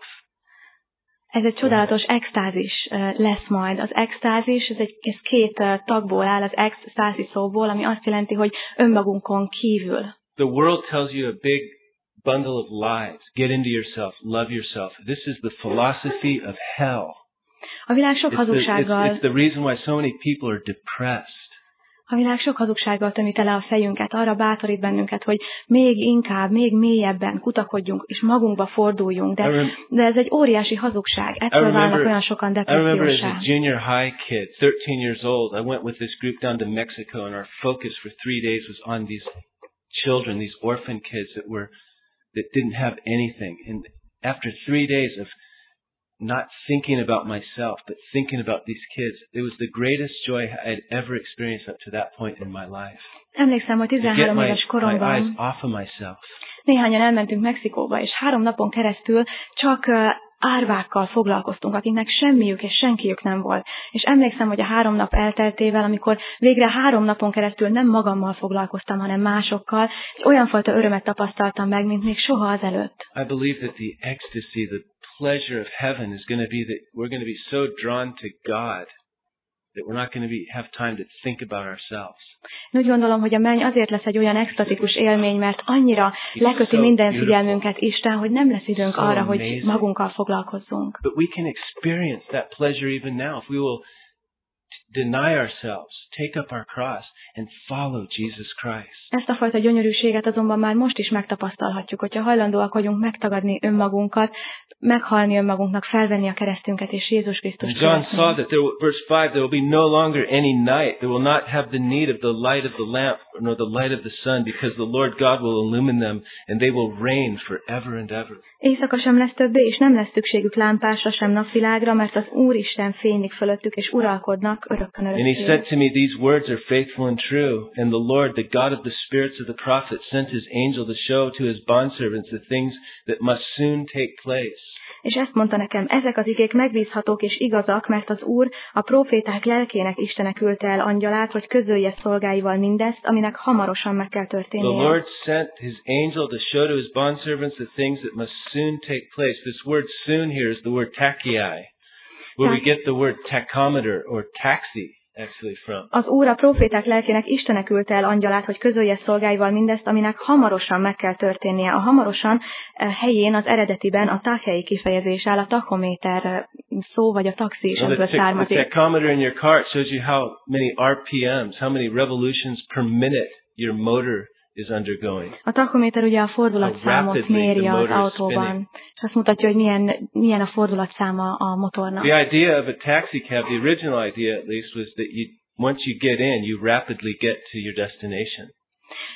[SPEAKER 2] ez egy csodálatos extázis lesz majd. Az extázis, ez, egy, ez két tagból áll, az extázis szóból, ami azt jelenti, hogy önmagunkon kívül.
[SPEAKER 1] The world tells you a big bundle of lies. Get into yourself, love yourself. This is the philosophy of hell.
[SPEAKER 2] A világ sok
[SPEAKER 1] It's the, it's,
[SPEAKER 2] hazugsággal,
[SPEAKER 1] it's the reason why so many people are depressed.
[SPEAKER 2] a világ sok hazugsággal tömít el a fejünket, arra bátorít bennünket, hogy még inkább, még mélyebben kutakodjunk, és magunkba forduljunk, de, de ez egy óriási hazugság. Ettől válnak olyan sokan
[SPEAKER 1] I remember as
[SPEAKER 2] depressziósá.
[SPEAKER 1] a junior high kid, thirteen years old, I went with this group down to Mexico, and our focus for three days was on these children, these orphan kids that were that didn't have anything. And after three days of not thinking about myself, but thinking about these kids, it was the greatest joy I had ever experienced up to that point in my life.
[SPEAKER 2] Emlékszem, hogy
[SPEAKER 1] To get
[SPEAKER 2] tizenhárom
[SPEAKER 1] my,
[SPEAKER 2] éves
[SPEAKER 1] my eyes
[SPEAKER 2] koromban
[SPEAKER 1] off of myself.
[SPEAKER 2] néhányan elmentünk Mexikóba, és három napon keresztül csak uh, árvákkal foglalkoztunk, akiknek semmiük és senkiük nem volt. És emlékszem, hogy a három nap elteltével, amikor végre három napon keresztül nem magammal foglalkoztam, hanem másokkal, egy olyan fajta örömet tapasztaltam meg, mint még soha azelőtt.
[SPEAKER 1] I believe that the ecstasy, the pleasure of heaven is going to be that we're going to be so drawn to God that we're not going to be, have time to think about ourselves.
[SPEAKER 2] Én úgy gondolom, hogy a menny azért lesz egy olyan extatikus élmény, mert annyira leköti minden figyelmünket Isten, hogy nem lesz időnk arra, hogy magunkkal foglalkozzunk.
[SPEAKER 1] But we can experience that pleasure even now if we will deny ourselves, take up our cross, and follow Jesus Christ.
[SPEAKER 2] Ezt a fajta gyönyörűséget azonban már most is megtapasztalhatjuk, hogyha hajlandóak vagyunk megtagadni önmagunkat, meghalni önmagunknak, felvenni a keresztünket és Jézus Krisztus
[SPEAKER 1] John
[SPEAKER 2] követni.
[SPEAKER 1] saw that there, verse five, there will be no longer any night. There will not have the need of the light of the lamp nor the light of the sun, because the Lord God will illumine them, and they will reign forever and ever.
[SPEAKER 2] Éjszaka sem lesz többé, és nem lesz szükségük lámpásra, sem napvilágra, mert az Úristen fénylik fölöttük, és uralkodnak örökkön
[SPEAKER 1] And he
[SPEAKER 2] örökké.
[SPEAKER 1] said to me, these words are faithful and true. And the Lord, the God of the spirits of the prophets, sent his angel to show to his bondservants the things that must soon take place.
[SPEAKER 2] És ezt mondta nekem, ezek az igék megbízhatók és igazak, mert az Úr a próféták lelkének Istene küldte el angyalát, hogy közölje szolgáival mindezt, aminek hamarosan meg kell
[SPEAKER 1] The
[SPEAKER 2] történnie.
[SPEAKER 1] Lord sent his angel to show to his bondservants the things that must soon take place. This word soon here is the word tachyi, where we get the word tachometer or taxi actually from.
[SPEAKER 2] Az Úr a próféták lelkének Istene küldte el angyalát, hogy közölje szolgáival mindezt, aminek hamarosan meg kell történnie. A hamarosan helyén az eredetiben a tachei kifejezés áll, a tachométer szó, vagy a taxi is ebből származik.
[SPEAKER 1] The tachometer in your car shows you how many R P Ms, how many revolutions per minute your motor is undergoing.
[SPEAKER 2] A tachométer ugye a fordulatszámot méri az autóban, és azt mutatja, hogy milyen, milyen a fordulatszáma a motornak.
[SPEAKER 1] The idea of a taxi cab, the original idea at least, was that you, once you get in, you rapidly get to your destination.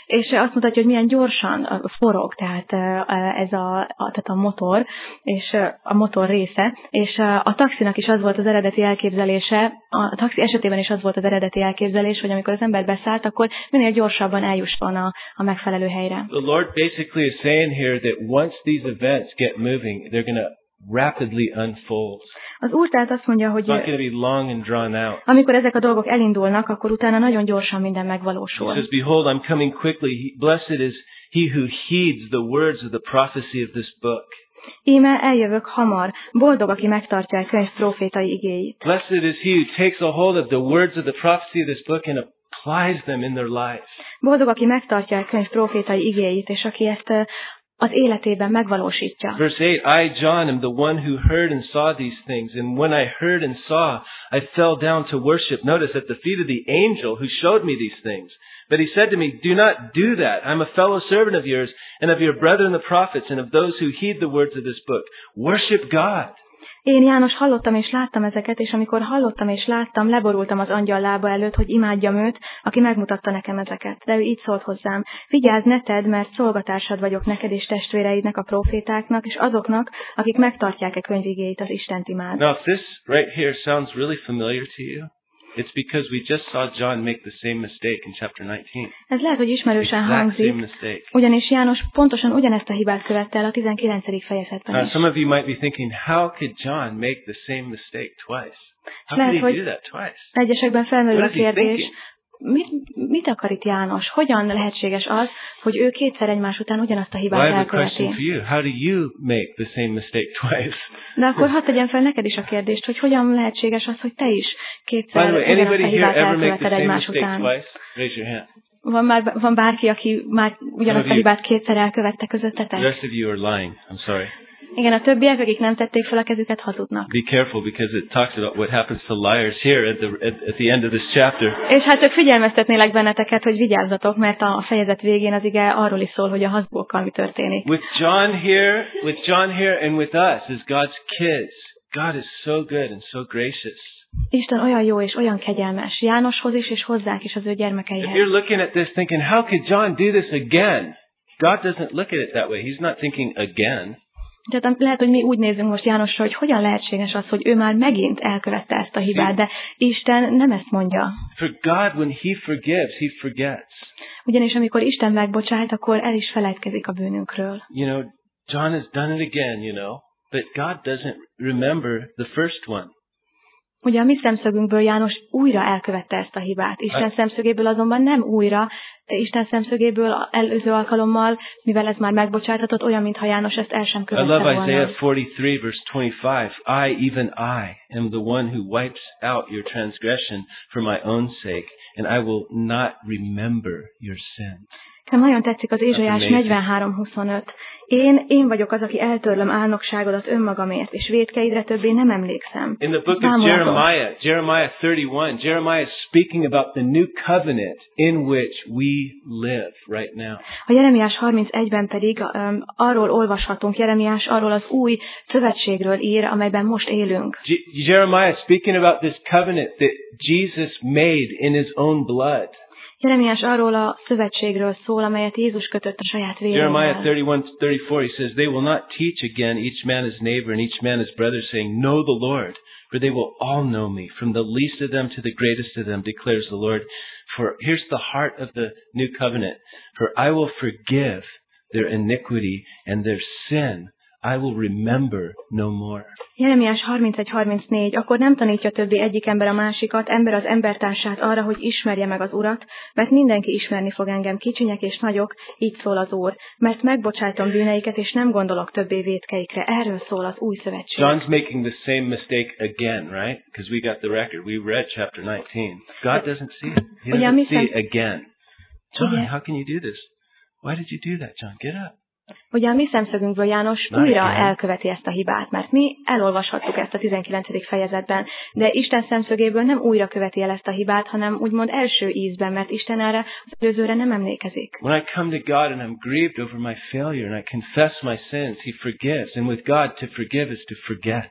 [SPEAKER 2] És azt mutatja, hogy milyen gyorsan forog, tehát ez a, a, tehát a motor, és a motor része, és a taxinak is az volt az eredeti elképzelése, a taxi esetében is az volt az eredeti elképzelés, hogy amikor az ember beszállt, akkor minél gyorsabban eljusson a, a megfelelő helyre.
[SPEAKER 1] The Lord basically is saying here that once these events get moving, they're going to rapidly unfold.
[SPEAKER 2] Az Úr tehát azt mondja, hogy
[SPEAKER 1] It's not going to be long and drawn out.
[SPEAKER 2] amikor ezek a dolgok elindulnak, akkor utána nagyon gyorsan minden megvalósul.
[SPEAKER 1] He says, "Behold, I'm coming quickly. Blessed is he who heeds the words of the prophecy of this book."
[SPEAKER 2] Íme eljövök hamar, boldog, aki megtartja a könyv prófétai igéit.
[SPEAKER 1] Blessed is he who takes a hold of the words of the prophecy of this book and applies them in their lives.
[SPEAKER 2] Boldog, aki megtartja a könyv prófétai igéit, és aki ezt az életében megvalósítja.
[SPEAKER 1] Verse eight, I, John, am the one who heard and saw these things. And when I heard and saw, I fell down to worship. Notice, at the feet of the angel who showed me these things. But he said to me, do not do that. I'm a fellow servant of yours and of your brethren the prophets and of those who heed the words of this book. Worship God.
[SPEAKER 2] Én, János, hallottam és láttam ezeket, és amikor hallottam és láttam, leborultam az angyal lába előtt, hogy imádjam őt, aki megmutatta nekem ezeket. De ő így szólt hozzám: vigyázz, ne tedd, mert szolgatársad vagyok neked és testvéreidnek, a profétáknak, és azoknak, akik megtartják e könyv igéit, az Istent imád.
[SPEAKER 1] Now, if this right here sounds really familiar to you, it's because we just saw John make the same mistake in chapter nineteen.
[SPEAKER 2] Ez lehet, hogy ismerősen
[SPEAKER 1] Exact
[SPEAKER 2] hangzik,
[SPEAKER 1] same mistake.
[SPEAKER 2] ugyanis János pontosan ugyanezt a hibát követte el a tizenkilencedik fejezetben
[SPEAKER 1] Now,
[SPEAKER 2] is.
[SPEAKER 1] some of you might be thinking, how could John make the same mistake twice? How
[SPEAKER 2] Lehet,
[SPEAKER 1] could he
[SPEAKER 2] hogy
[SPEAKER 1] do that twice?
[SPEAKER 2] egyesekben felmerül a
[SPEAKER 1] What is he
[SPEAKER 2] kérdés,
[SPEAKER 1] thinking?
[SPEAKER 2] mit, mit akar itt János? Hogyan lehetséges az, hogy ő kétszer egymás után ugyanazt a
[SPEAKER 1] Well, I
[SPEAKER 2] hibát
[SPEAKER 1] have a question
[SPEAKER 2] elköveti?
[SPEAKER 1] for you. How do you make the same mistake twice?
[SPEAKER 2] De akkor hadd tegyem fel neked is a kérdést, hogy hogyan lehetséges az, hogy te is
[SPEAKER 1] By
[SPEAKER 2] kétszer
[SPEAKER 1] the way,
[SPEAKER 2] ugyanazt
[SPEAKER 1] anybody
[SPEAKER 2] a
[SPEAKER 1] here
[SPEAKER 2] hibát
[SPEAKER 1] ever make the
[SPEAKER 2] elköveted
[SPEAKER 1] same
[SPEAKER 2] egymás
[SPEAKER 1] mistake
[SPEAKER 2] után.
[SPEAKER 1] twice? Raise your hand.
[SPEAKER 2] Van, már, van bárki, aki már ugyanazt a hibát kétszer elkövette
[SPEAKER 1] The
[SPEAKER 2] közöttetek?
[SPEAKER 1] rest of you are lying. I'm sorry.
[SPEAKER 2] Igen, a többiek, akik nem tették fel a kezüket, hazudnak.
[SPEAKER 1] Be careful because it talks about what happens to liars here at the at, at the end of this chapter.
[SPEAKER 2] És hát csak figyelmeztetnélek benneteket, hogy vigyázzatok, mert a fejezet végén az ige arról is szól, hogy a hazugókkal mi történik.
[SPEAKER 1] With John here, with John here and with us as God's kids, God is so good and so gracious.
[SPEAKER 2] Isten olyan jó és olyan kegyelmes, Jánoshoz is és hozzánk is az ő
[SPEAKER 1] If
[SPEAKER 2] gyermekeihez.
[SPEAKER 1] you're looking at this thinking, how could John do this again? God doesn't look at it that way. He's not thinking again.
[SPEAKER 2] Tehát lehet, hogy mi úgy nézünk most Jánosra, hogy hogyan lehetséges az, hogy ő már megint elkövette ezt a hibát, de Isten nem ezt mondja.
[SPEAKER 1] For God, when He forgives, He forgets.
[SPEAKER 2] Ugyanis amikor Isten megbocsát, akkor el is feledkezik a bűnünkről.
[SPEAKER 1] You know, John has done it again, you know, but God doesn't remember the first one.
[SPEAKER 2] Ugye a mi szemszögünkből János újra elkövette ezt a hibát. Isten szemszögéből azonban nem újra, de Isten szemszögéből előző alkalommal, mivel ez már megbocsátatott, olyan, mintha János ezt el sem
[SPEAKER 1] I
[SPEAKER 2] követte
[SPEAKER 1] love
[SPEAKER 2] volna.
[SPEAKER 1] Isaiah forty-three, verse twenty-five. I, even I, am the one who wipes out your transgression for my own sake, and I will not remember your sin.
[SPEAKER 2] Nekem nagyon tetszik az Ézsaiás
[SPEAKER 1] amazing.
[SPEAKER 2] negyvenhárom huszonöt. Én, én vagyok az, aki eltörlöm álnokságodat önmagamért, és vétkeidre többé nem emlékszem.
[SPEAKER 1] In the book of
[SPEAKER 2] Bámulatom.
[SPEAKER 1] Jeremiah, Jeremiah thirty-one, Jeremiah is speaking about the new covenant in which we live right now.
[SPEAKER 2] A Jeremiás harmincegyben pedig um, arról olvashatunk, Jeremiás arról az új szövetségről ír, amelyben most élünk.
[SPEAKER 1] Je- Jeremiah is speaking about this covenant that Jesus made in His own blood.
[SPEAKER 2] Jeremiás arról a szövetségről szól, amelyet Jézus kötött a saját
[SPEAKER 1] Jeremiah
[SPEAKER 2] vérével.
[SPEAKER 1] thirty-one thirty-four, he says, they will not teach again each man his neighbor and each man his brother, saying, know the Lord, for they will all know me, from the least of them to the greatest of them, declares the Lord. For here's the heart of the new covenant. For I will forgive their iniquity and their sin I will remember no more.
[SPEAKER 2] Jeremiás harmincegy harmincnégy. Akkor nem tanítja többé egyik ember a másikat, ember az embertársát arra, hogy ismerje meg az Urat, mert mindenki ismerni fog engem, kicsinyek és nagyok, így szól az Úr, mert megbocsájtom bűneiket, és nem gondolok többé vétkeikre. Erről szól az új szövetség.
[SPEAKER 1] John's making the same mistake again, right? Because we got the record. We read chapter nineteen. God doesn't see it. He doesn't see it again. John, how can you do this? Why did you do that, John? Get up.
[SPEAKER 2] Ugye a mi szemszögünkből János újra elköveti ezt a hibát, mert mi elolvashattuk ezt a tizenkilencedik fejezetben, de Isten szemszögéből nem újra követi el ezt a hibát, hanem úgymond első ízben, mert Isten erre az előzőre nem emlékezik.
[SPEAKER 1] When I come to God and I'm grieved over my failure and I confess my sins, He forgives. And with God, to forgive is to forget.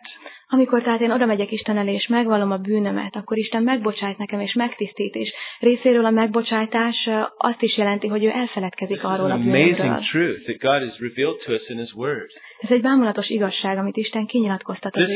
[SPEAKER 2] Amikor tehát én oda megyek Isten elé, és megvallom a bűnömet, akkor Isten megbocsájt nekem, és megtisztít, és részéről a megbocsátás azt is jelenti, hogy ő elfeledkezik arról a bűnömről. Ez egy bámulatos igazság, amit Isten kinyilatkoztat az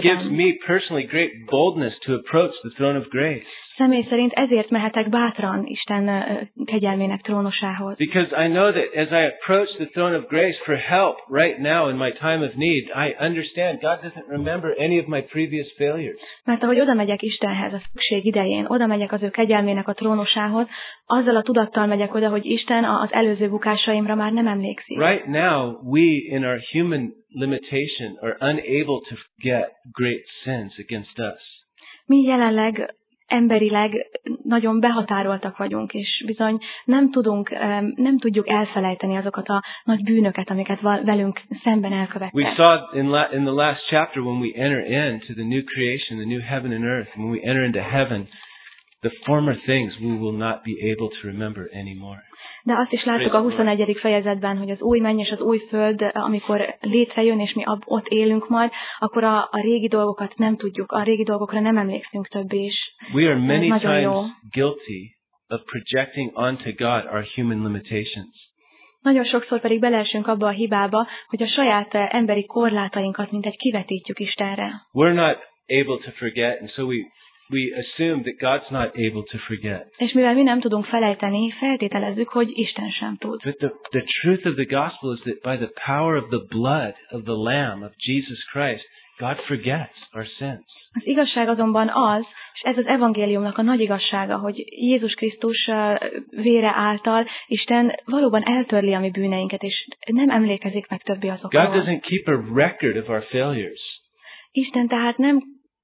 [SPEAKER 2] igéjében. Személy szerint ezért mehetek bátran Isten kegyelmének trónusához.
[SPEAKER 1] Because I know that as I approach the throne of grace for help right now in my time of need, I understand God doesn't remember any of my previous failures.
[SPEAKER 2] Mert ahogy oda megyek Istenhez a szükség idején, oda megyek az ő kegyelmének a trónusához, azzal a tudattal megyek oda, hogy Isten az előző bukásaimra már nem emlékszik.
[SPEAKER 1] Right now, we in our human limitation are unable to forget great sins against us.
[SPEAKER 2] Mi jelenleg emberileg nagyon behatároltak vagyunk, és bizony nem tudunk, nem tudjuk elfelejteni azokat a nagy bűnöket, amiket velünk szemben elkövettek.
[SPEAKER 1] We saw in, la, in the last chapter when we enter into the new creation, the new heaven and earth, when we enter into heaven, the former things we will not be able to remember anymore.
[SPEAKER 2] De azt is látjuk a huszonegyedik fejezetben, hogy az új menny és az új föld, amikor létrejön, és mi ott élünk majd, akkor a, a régi dolgokat nem tudjuk, a régi dolgokra nem emlékszünk többé is.
[SPEAKER 1] We are many times guilty of projecting onto God our human limitations.
[SPEAKER 2] Nagyon sokszor pedig beleesünk abba a hibába, hogy a saját emberi korlátainkat mintegy kivetítjük Istenre.
[SPEAKER 1] We're not able to forget, and so we We assume that God's not able to forget.
[SPEAKER 2] És mivel mi nem tudunk felejteni, feltételezzük, hogy Isten sem tud.
[SPEAKER 1] But the, the truth of the gospel is that by the power of the blood of the Lamb of Jesus Christ, God forgets our sins.
[SPEAKER 2] Az igazság azonban az, és ez az evangéliumnak a nagy igazsága, hogy Jézus Krisztus vére által Isten valóban eltörli a mi bűneinket, és nem emlékezik meg többé azokról.
[SPEAKER 1] God doesn't keep a record of our failures.
[SPEAKER 2] Isten tehát nem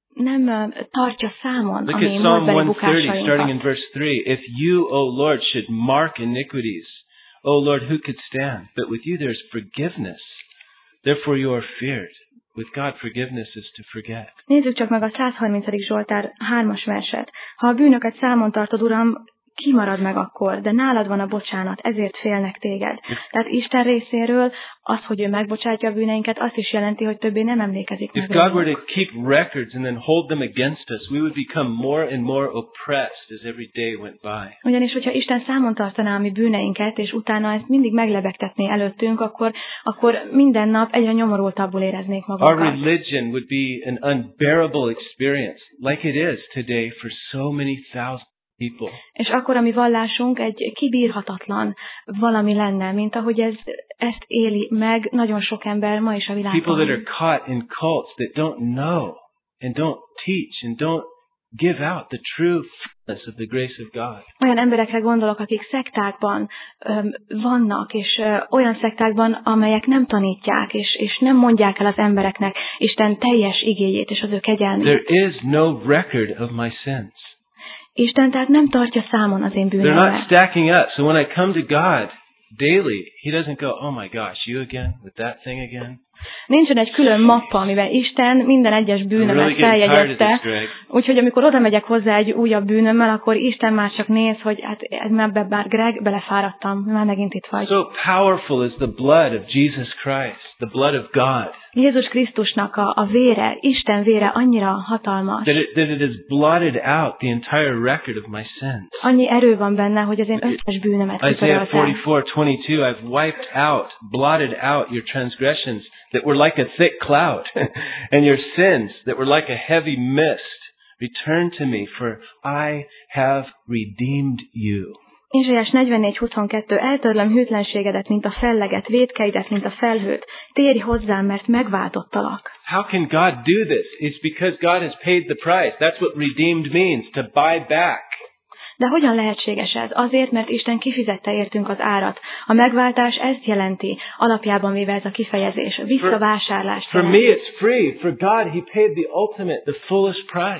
[SPEAKER 2] nem tartja számon
[SPEAKER 1] Look
[SPEAKER 2] a mi
[SPEAKER 1] at Psalm
[SPEAKER 2] múltbeli
[SPEAKER 1] one thirty, starting in
[SPEAKER 2] bukásainkat.
[SPEAKER 1] verse three. If you, O Lord, should mark iniquities, O Lord, who could stand? But with you there is forgiveness. Therefore you are feared. With God forgiveness is to forget.
[SPEAKER 2] Nézzük csak meg a százharmincadik Zsoltár hármas verset. Ha a bűnöket számon tartod, Uram, ki marad meg akkor, de nálad van a bocsánat, ezért félnek téged. Tehát Isten részéről az, hogy ő megbocsátja a bűneinket, azt is jelenti, hogy többé nem emlékezik meg.
[SPEAKER 1] If God were to keep records and then hold them against us, we would become more and more oppressed as every day went by.
[SPEAKER 2] Ugyanis, hogyha Isten számon tartaná a mi bűneinket, és utána ezt mindig meglebegtetné előttünk, akkor, akkor minden nap egyre nyomorultabbul éreznék magunkat.
[SPEAKER 1] Our religion would be an unbearable experience, like it is today for so many thousands. People.
[SPEAKER 2] És akkor a mi vallásunk egy kibírhatatlan valami lenne, mint ahogy ez, ezt éli meg nagyon sok ember ma is a világban.
[SPEAKER 1] People that are caught in cults that don't know and don't teach and don't give out the true fullness of the grace of God.
[SPEAKER 2] Olyan emberekre gondolok, akik szektákban öm, vannak, és ö, olyan szektákban, amelyek nem tanítják, és, és nem mondják el az embereknek Isten teljes igéjét és az ő kegyelmét.
[SPEAKER 1] There is no record of my sins.
[SPEAKER 2] Isten tehát nem tartja számon az én bűneimet.
[SPEAKER 1] They're not stacking up. So when I come to God daily, He doesn't go, oh my gosh, you again with that thing again.
[SPEAKER 2] Nincsen egy külön mappa, amivel Isten minden egyes bűnömet feljegyezte. Úgyhogy amikor oda megyek hozzá egy újabb bűnömmel, akkor Isten már csak néz, hogy hát ez már, bár Greg, belefáradtam, már megint itt vagy.
[SPEAKER 1] So powerful is the blood of Jesus Christ, the blood of God.
[SPEAKER 2] Jézus Krisztusnak a, a vére, Isten vére annyira hatalmas.
[SPEAKER 1] That it, that it has blotted out the entire record of my sins.
[SPEAKER 2] Annyi erő van benne, hogy az én összes bűnömet kitörölte.
[SPEAKER 1] Isaiah forty-four twenty-two, I've wiped out, blotted out your transgressions that were like a thick cloud, and your sins that were like a heavy mist. Return to me, for I have redeemed you.
[SPEAKER 2] Ézsaiás negyvennégy huszonkettő, eltörlöm hűtlenségedet, mint a felleget, vétkeidet, mint a felhőt. Térj hozzám, mert megváltottalak.
[SPEAKER 1] How can God do this? It's because God has paid the price. That's what redeemed means, to buy back.
[SPEAKER 2] De hogyan lehetséges ez? Azért, mert Isten kifizette értünk az árat. A megváltás ezt jelenti, alapjában véve ez a kifejezés, visszavásárlást
[SPEAKER 1] For me it's free. For God, He paid the ultimate, the fullest price.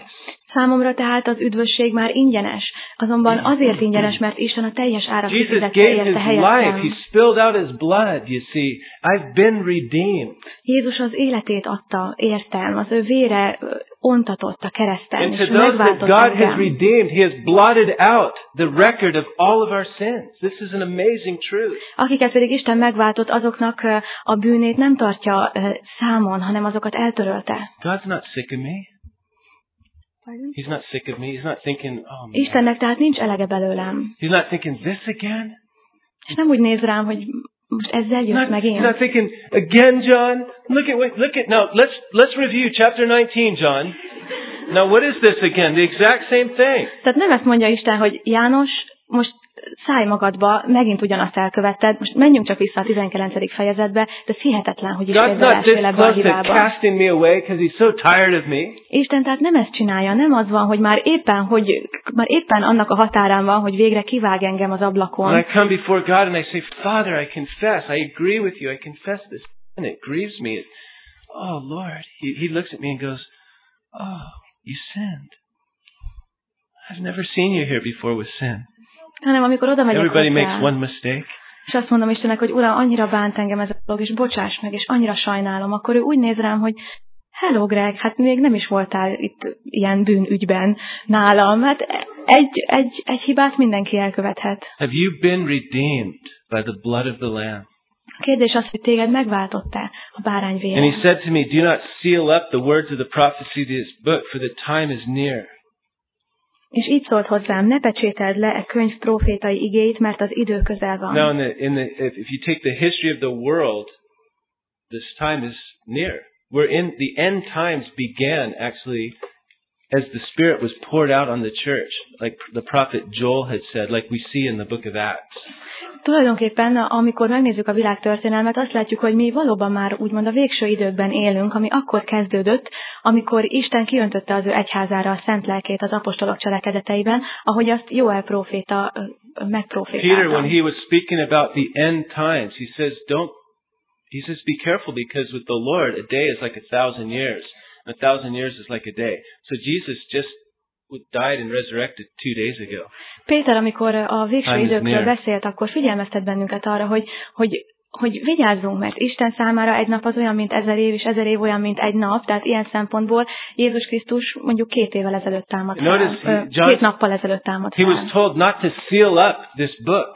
[SPEAKER 2] Számomra tehát az üdvösség már ingyenes, azonban azért ingyenes, mert Isten a teljes árat
[SPEAKER 1] Jesus
[SPEAKER 2] fizette
[SPEAKER 1] gave his
[SPEAKER 2] érte
[SPEAKER 1] life.
[SPEAKER 2] helyettem.
[SPEAKER 1] He spilled out his blood, you see. I've been redeemed.
[SPEAKER 2] Jézus az életét adta, értem, az ő vére ö, ontatott a kereszten,
[SPEAKER 1] And
[SPEAKER 2] és
[SPEAKER 1] to
[SPEAKER 2] ő
[SPEAKER 1] those that
[SPEAKER 2] megváltott
[SPEAKER 1] God has
[SPEAKER 2] engem.
[SPEAKER 1] redeemed, He has blotted out the record of all of our sins. This is an amazing truth.
[SPEAKER 2] Akiket pedig Isten megváltott, azoknak ö, a bűnét nem tartja ö, számon, hanem azokat eltörölte.
[SPEAKER 1] God's not sick of me. He's not sick of me. He's not thinking, oh man.
[SPEAKER 2] Istennek tehát nincs elege belőlem.
[SPEAKER 1] He's not thinking this again.
[SPEAKER 2] És nem úgy néz rám, hogy most ezzel
[SPEAKER 1] He's
[SPEAKER 2] jössz
[SPEAKER 1] not,
[SPEAKER 2] meg
[SPEAKER 1] he's
[SPEAKER 2] én.
[SPEAKER 1] not thinking again, John. Look at what. Look at now. Let's let's review chapter nineteen, John. Now, what is this again? The exact same thing.
[SPEAKER 2] Tehát nem ezt mondja Isten, hogy János, most szállj magadba, megint ugyanazt elkövetted, most menjünk csak vissza a tizenkilencedik fejezetbe, de ez hihetetlen, hogy
[SPEAKER 1] God's
[SPEAKER 2] Isten
[SPEAKER 1] not
[SPEAKER 2] beleestél
[SPEAKER 1] this
[SPEAKER 2] ebbe a
[SPEAKER 1] close to
[SPEAKER 2] hibába.
[SPEAKER 1] casting me away because He's so tired of me.
[SPEAKER 2] Isten tehát nem ezt csinálja, nem az van, hogy már éppen, hogy már éppen annak a határán van, hogy végre kivág engem az ablakon.
[SPEAKER 1] When I come before God and I say, Father, I confess, I agree with you, I confess this, and it grieves me. It, oh Lord, he, he looks at me and goes, oh, you sinned. I've never seen you here before with sin.
[SPEAKER 2] Hanem amikor oda megyek
[SPEAKER 1] Everybody
[SPEAKER 2] hozzá,
[SPEAKER 1] makes one mistake.
[SPEAKER 2] és azt mondom Istennek, hogy Uram, annyira bánt engem ez a dolog, és bocsáss meg, és annyira sajnálom, akkor ő úgy néz rám, hogy hello Greg, hát még nem is voltál itt ilyen bűnügyben nálam. Hát egy, egy, egy hibát mindenki elkövethet.
[SPEAKER 1] Have you been redeemed by the blood of the Lamb?
[SPEAKER 2] A kérdés az, hogy téged megváltott-e a bárány
[SPEAKER 1] And
[SPEAKER 2] vére.
[SPEAKER 1] He said to me, do not seal up the words of the prophecy of this book, for the time is near.
[SPEAKER 2] És így szólt hozzám, ne pecsételd le e könyv prófétai igéit, mert az idő közel van.
[SPEAKER 1] Now, in the, in the, if, if you take the history of the world, this time is near. We're in, the end times began actually as the Spirit was poured out on the church, like the prophet Joel had said, like we see in the book of Acts.
[SPEAKER 2] Tulajdonképpen, amikor megnézzük a világ történelmet, azt látjuk, hogy mi valóban már úgymond a végső időkben élünk, ami akkor kezdődött, amikor Isten kiöntötte az ő egyházára a szent lelkét az apostolok cselekedeteiben, ahogy azt Joel próféta megprófétálta.
[SPEAKER 1] Peter, when he was speaking about the end times, he says, don't, he says, be careful because with the Lord, a day is like a thousand years. A thousand years is like a day. So Jesus just died and resurrected two days ago.
[SPEAKER 2] Péter, amikor a végső
[SPEAKER 1] Time is
[SPEAKER 2] időkről
[SPEAKER 1] near.
[SPEAKER 2] beszélt, akkor figyelmeztet bennünket arra, hogy, hogy, hogy vigyázzunk, mert Isten számára egy nap az olyan, mint ezer év, és ezer év olyan, mint egy nap, tehát ilyen szempontból Jézus Krisztus mondjuk két évvel ezelőtt támadt fel,
[SPEAKER 1] Notice he-
[SPEAKER 2] ö,
[SPEAKER 1] John-
[SPEAKER 2] két nappal ezelőtt támadt
[SPEAKER 1] He
[SPEAKER 2] fel.
[SPEAKER 1] was told not to seal up this book.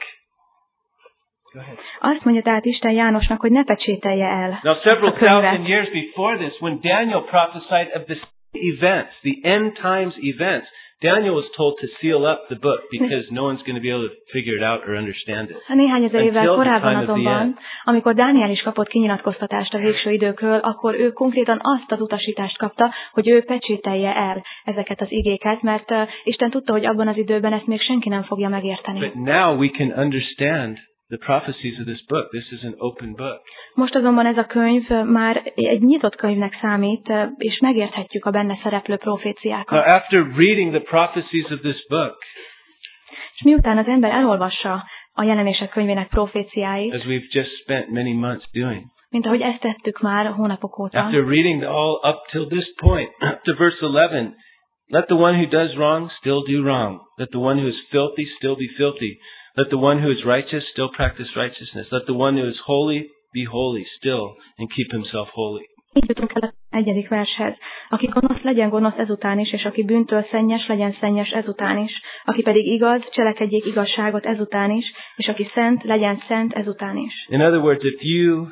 [SPEAKER 1] Go ahead.
[SPEAKER 2] Azt mondja tehát Isten Jánosnak, hogy ne pecsételje el
[SPEAKER 1] Now, several
[SPEAKER 2] a könyvet.
[SPEAKER 1] thousand years before this, when Daniel prophesied of the events, the end times events, Daniel was told to seal up the book because no one's going to be able to figure it out or understand it.
[SPEAKER 2] Néhány ezer évvel
[SPEAKER 1] Until the
[SPEAKER 2] korábban
[SPEAKER 1] time of the
[SPEAKER 2] azonban,
[SPEAKER 1] end.
[SPEAKER 2] amikor Dániel is kapott kinyilatkoztatást a végső időkről, akkor ő konkrétan azt az utasítást kapta, hogy ő pecsételje el ezeket az igéket, mert uh, Isten tudta, hogy abban az időben ezt még senki nem fogja megérteni.
[SPEAKER 1] But now we can understand the prophecies of this book. This is an open book.
[SPEAKER 2] Most azonban ez a könyv uh, már egy nyitott könyvnek számít, uh, és megérthetjük a benne szereplő
[SPEAKER 1] Now,
[SPEAKER 2] proféciákat.
[SPEAKER 1] after reading the prophecies of this book,
[SPEAKER 2] És miután az ember elolvassa a jelenések könyvének proféciáit,
[SPEAKER 1] as we've just spent many months doing,
[SPEAKER 2] mint ahogy ezt tettük már hónapok óta,
[SPEAKER 1] after reading all up till this point, up to verse eleven, let the one who does wrong still do wrong. Let the one who is filthy still be filthy. Let the one who is righteous still practice righteousness. Let the one who is holy be holy still and keep himself holy.
[SPEAKER 2] így jutunk el az egyedik vershez. Aki gonosz, legyen gonosz ezután is, és aki bűntől szennyes, legyen szennyes ezután is. Aki pedig igaz, cselekedjék igazságot ezután is, és aki szent, legyen szent ezután is.
[SPEAKER 1] In other words, if you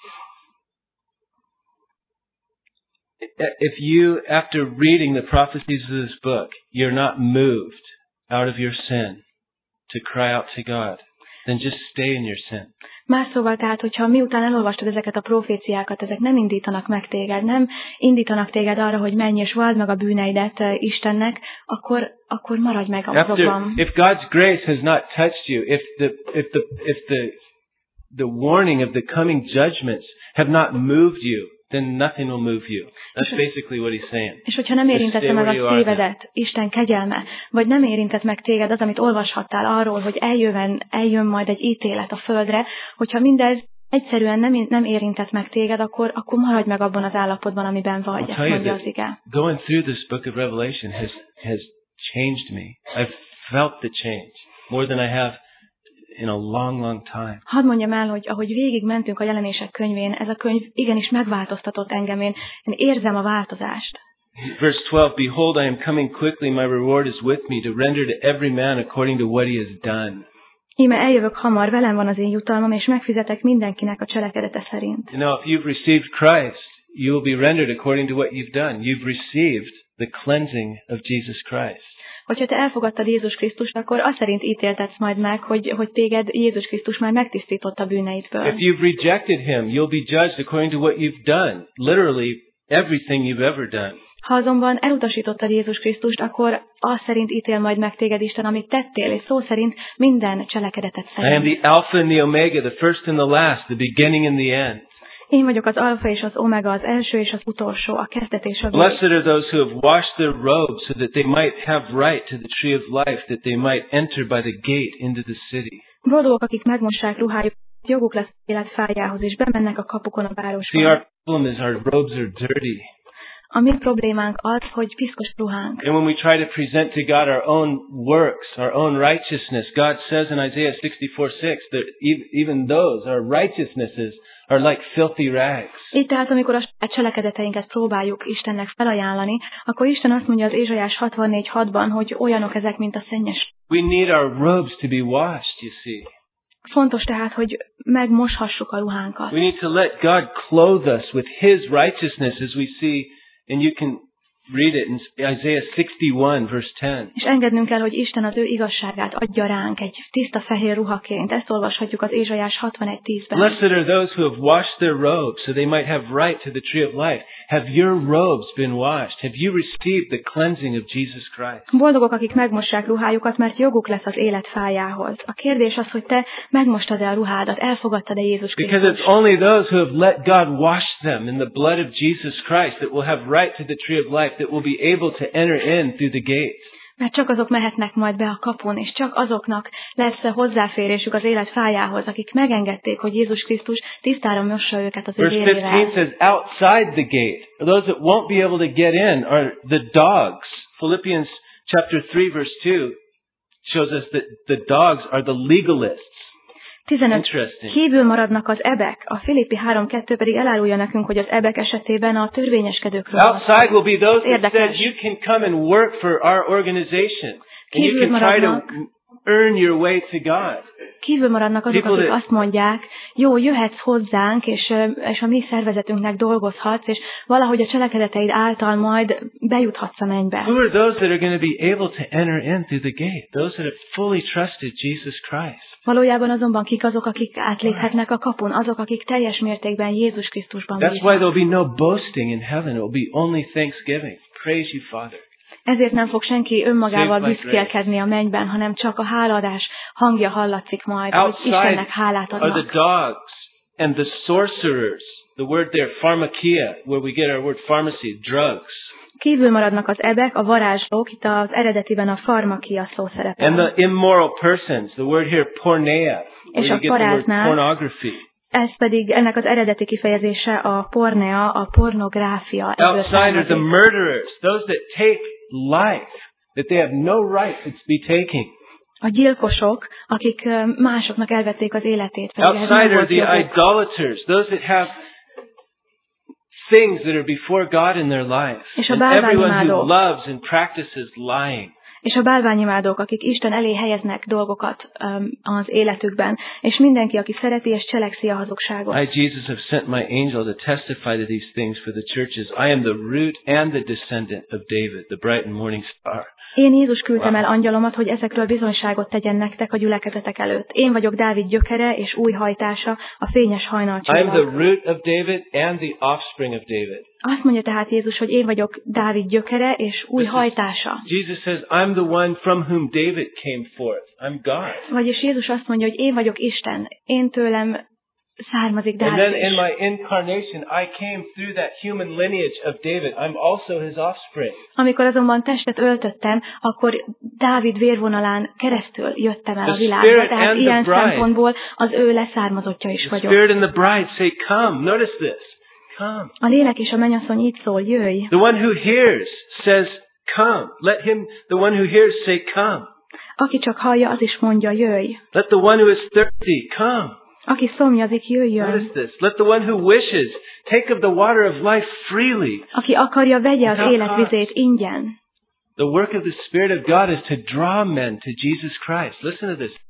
[SPEAKER 1] if you, after reading the prophecies of this book, you're not moved out of your sin to cry out to God, then just stay in your sin.
[SPEAKER 2] Más szóval tehát, hogyha miután elolvastad ezeket a proféciákat, ezek nem indítanak meg téged, nem indítanak téged arra, hogy menj és vald meg a bűneidet Istennek, akkor, akkor maradj meg
[SPEAKER 1] After,
[SPEAKER 2] azokban.
[SPEAKER 1] if God's grace has not touched you, if the if the if the the warning of the coming judgments have not moved you, then nothing will move you. That's basically what he's saying.
[SPEAKER 2] És hogyha nem érintette meg a szívedet, Isten kegyelme, vagy nem érintett meg téged az, amit olvashattál arról, hogy eljön, eljön majd egy ítélet a földre, hogyha mindez egyszerűen nem, nem érintett meg téged, akkor, akkor maradj meg abban az állapotban, amiben vagy. Ezt mondja az ige.
[SPEAKER 1] Going through this book of Revelation has, has changed me. I've felt the change more than I have in a long, long time.
[SPEAKER 2] Hadd mondjam el, hogy ahogy végig mentünk a Jelenések könyvén, ez a könyv igenis megváltoztatott engem. Én, én érzem a változást.
[SPEAKER 1] Verse twelve, Behold, I am coming quickly, my reward is with me, to render to every man according to what he has done.
[SPEAKER 2] Íme eljövök hamar, velem van az én jutalmam, és megfizetek mindenkinek a cselekedete szerint.
[SPEAKER 1] You know, if you've received Christ, you will be rendered according to what you've done. You've received the cleansing of Jesus Christ.
[SPEAKER 2] Hogyha te elfogadtad Jézus Krisztust, akkor azt szerint ítéltetsz majd meg, hogy, hogy téged Jézus Krisztus már megtisztított a bűneidből.
[SPEAKER 1] If you've rejected him, you'll be judged according to what you've done. Literally, everything you've ever done.
[SPEAKER 2] Ha azonban elutasítottad Jézus Krisztust, akkor azt szerint ítél majd meg téged Isten, amit tettél, és szó szerint minden cselekedetet szerint.
[SPEAKER 1] I am the Alpha and the Omega, the first and the last, the beginning and the end.
[SPEAKER 2] Én vagyok az alfa és az omega, az első és az utolsó, a kezdet és a vég.
[SPEAKER 1] Blessed are those who have washed their robes so that they might have right to the tree of life, that they might enter by the gate into the city.
[SPEAKER 2] Boldogok, akik megmossák ruhájukat, joguk lesz élet fájához, és bemennek a kapukon a városba.
[SPEAKER 1] See, our problem is our robes are dirty.
[SPEAKER 2] A mi problémánk az, hogy piszkos ruhánk.
[SPEAKER 1] And when we try to present to God our own works, our own righteousness, God says in Isaiah sixty-four six that even those, our righteousnesses, are like filthy rags.
[SPEAKER 2] Így tehát, amikor a cselekedeteinket próbáljuk Istennek felajánlani, akkor Isten azt mondja az Ézsaiás hatvannégy hatban, hogy olyanok ezek, mint a szennyes.
[SPEAKER 1] We need our robes to be washed, you see.
[SPEAKER 2] Fontos tehát, hogy megmoshassuk a ruhánkat.
[SPEAKER 1] We need to let God clothe us with His righteousness, as we see, and you can read it in Isaiah sixty-one, verse ten.
[SPEAKER 2] És engednünk kell, hogy Isten az ő igazságát adja ránk egy tiszta fehér ruhaként. Ezt olvashatjuk az Ézsaiás hatvanegy tízben.
[SPEAKER 1] Blessed are those who have washed their robes, so they might have right to the tree of life. Have your robes been washed? Have you received the cleansing of Jesus Christ?
[SPEAKER 2] Boldogok, akik megmossák ruhájukat, mert joguk lesz az élet fájához. A kérdés az, hogy te megmostad-e a ruhádat, elfogadtad-e Jézus Krisztust?
[SPEAKER 1] Because it's only those who have let God wash them in the blood of Jesus Christ that will have right to the tree of life, that will be able to enter in through the gates.
[SPEAKER 2] Mert csak azok mehetnek majd be a kapun, és csak azoknak lesz hozzáférésük az élet fájához, akik megengedték, hogy Jézus Krisztus tisztára mossa őket az ő
[SPEAKER 1] Verse
[SPEAKER 2] vérével.
[SPEAKER 1] fifteen says, outside the gate, those that won't be able to get in are the dogs. Philippians chapter three verse two shows us that the dogs are the legalists.
[SPEAKER 2] tizenöt. Kívül maradnak az ebek, a Filippi három kettő pedig elárulja nekünk, hogy az ebek esetében a törvényeskedőkről van szó.
[SPEAKER 1] Outside will be those that said you can come and work for our organization and you can try to earn your way to God.
[SPEAKER 2] Kívül maradnak azok, akik azt mondják, jó, jöhetsz hozzánk, és, és a mi szervezetünknek dolgozhatsz, és valahogy a cselekedeteid által majd bejuthatsz a mennybe.
[SPEAKER 1] Who are those that are going to be able to enter in through the gate? Those that have fully trusted Jesus Christ.
[SPEAKER 2] Valójában azonban kik azok, akik átléphetnek a kapun, azok, akik teljes mértékben Jézus Krisztusban
[SPEAKER 1] bíznak. That's why there'll be no boasting in heaven. It will be only thanksgiving. Praise you, Father.
[SPEAKER 2] Ezért nem fog senki önmagával büszkélkedni a mennyben, hanem csak a hálaadás hangja hallatszik majd, hogy Istennek hálát adnak.
[SPEAKER 1] Are the dogs and the sorcerers. The word there, pharmakia, where we get our word pharmacy, drugs.
[SPEAKER 2] Kívül maradnak az ebek, a varázslók, itt az eredetiben a farmakia szó szerepel.
[SPEAKER 1] And the immoral persons, the word here, porneia,
[SPEAKER 2] és a paráznál,
[SPEAKER 1] pornography.
[SPEAKER 2] Ez pedig ennek az eredeti kifejezése a pornea, a pornográfia.
[SPEAKER 1] Outside are the murderers, those that take life, that they have no right to be taking.
[SPEAKER 2] A gyilkosok, akik másoknak elvették az életét.
[SPEAKER 1] Outside are the idolaters, those that have things that are before God in their life. And everyone who loves and practices lying.
[SPEAKER 2] És a bálványimádók, akik Isten elé helyeznek dolgokat um, az életükben, és mindenki, aki szereti és cselekszi a hazugságot.
[SPEAKER 1] I, Jesus, have sent my angel to testify to these things for the churches. I am the root and the descendant of David, the bright and morning star.
[SPEAKER 2] Én Jézus küldtem el angyalomat, hogy ezekről bizonyságot tegyen nektek a gyülekezetek előtt. Én vagyok Dávid gyökere és új hajtása, a fényes hajnalcsillag.
[SPEAKER 1] I am the root of David and the offspring of David.
[SPEAKER 2] Azt mondja tehát Jézus, hogy én vagyok Dávid gyökere és új hajtása.
[SPEAKER 1] Jesus says, I'm the one from whom David came forth. I'm God.
[SPEAKER 2] Vagyis Jézus azt mondja, hogy én vagyok Isten. Én tőlem származik Dávid
[SPEAKER 1] And then
[SPEAKER 2] is.
[SPEAKER 1] in my incarnation, I came through that human lineage of David. I'm also his offspring.
[SPEAKER 2] Amikor azonban testet öltöttem, akkor Dávid vérvonalán keresztül jöttem el a
[SPEAKER 1] The
[SPEAKER 2] világba,
[SPEAKER 1] Spirit
[SPEAKER 2] tehát
[SPEAKER 1] and the
[SPEAKER 2] ilyen
[SPEAKER 1] bride.
[SPEAKER 2] szempontból az ő leszármazottja is
[SPEAKER 1] The
[SPEAKER 2] vagyok.
[SPEAKER 1] Spirit and the bride say, come. Notice this. Come.
[SPEAKER 2] A lélek és a mennyasszony így szól, jöjj.
[SPEAKER 1] The one who hears says, come. Let him, the one who hears say, come.
[SPEAKER 2] Aki csak hallja, az is mondja, jöjj.
[SPEAKER 1] Let the one who is thirsty come.
[SPEAKER 2] Aki szomjazik, jöjjön.
[SPEAKER 1] Notice this. Let the one who wishes take of the water of life freely.
[SPEAKER 2] Aki akarja, vegye az életvizét ingyen.
[SPEAKER 1] The work of the Spirit of God is to draw men to Jesus Christ. Listen to this.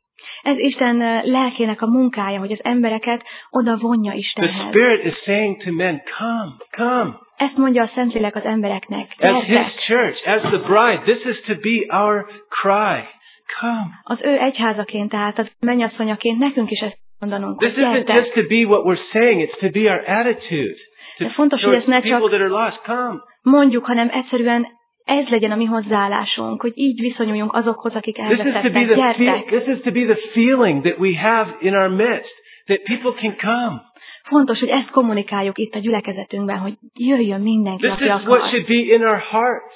[SPEAKER 2] Ez Isten lelkének a munkája, hogy az embereket oda vonja
[SPEAKER 1] The
[SPEAKER 2] Istenhez.
[SPEAKER 1] Spirit is saying to men, come, come.
[SPEAKER 2] Ezt mondja a Szentlélek az embereknek.
[SPEAKER 1] As His
[SPEAKER 2] Gyertek!
[SPEAKER 1] church, as the bride, this is to be our cry. Come.
[SPEAKER 2] Az ő egyházaként, tehát az mennyasszonyaként nekünk is ezt mondanunk,
[SPEAKER 1] This
[SPEAKER 2] hogy
[SPEAKER 1] isn't
[SPEAKER 2] gyertek!
[SPEAKER 1] just to be what we're saying, it's to be our attitude. To
[SPEAKER 2] De fontos, hogy
[SPEAKER 1] towards
[SPEAKER 2] ezt ne
[SPEAKER 1] people
[SPEAKER 2] csak
[SPEAKER 1] that are lost, come.
[SPEAKER 2] mondjuk, hanem egyszerűen ez legyen a mi hozzáállásunk, hogy így viszonyuljunk azokhoz, akik
[SPEAKER 1] This is to be
[SPEAKER 2] elveszettek.
[SPEAKER 1] the feel,
[SPEAKER 2] Gyertek!
[SPEAKER 1] this is to be the feeling that we have in our midst, that people can come.
[SPEAKER 2] Fontos, hogy ezt kommunikáljuk itt a gyülekezetünkben, hogy jöjjön mindenki,
[SPEAKER 1] This
[SPEAKER 2] aki
[SPEAKER 1] is
[SPEAKER 2] akar.
[SPEAKER 1] what should be in our hearts.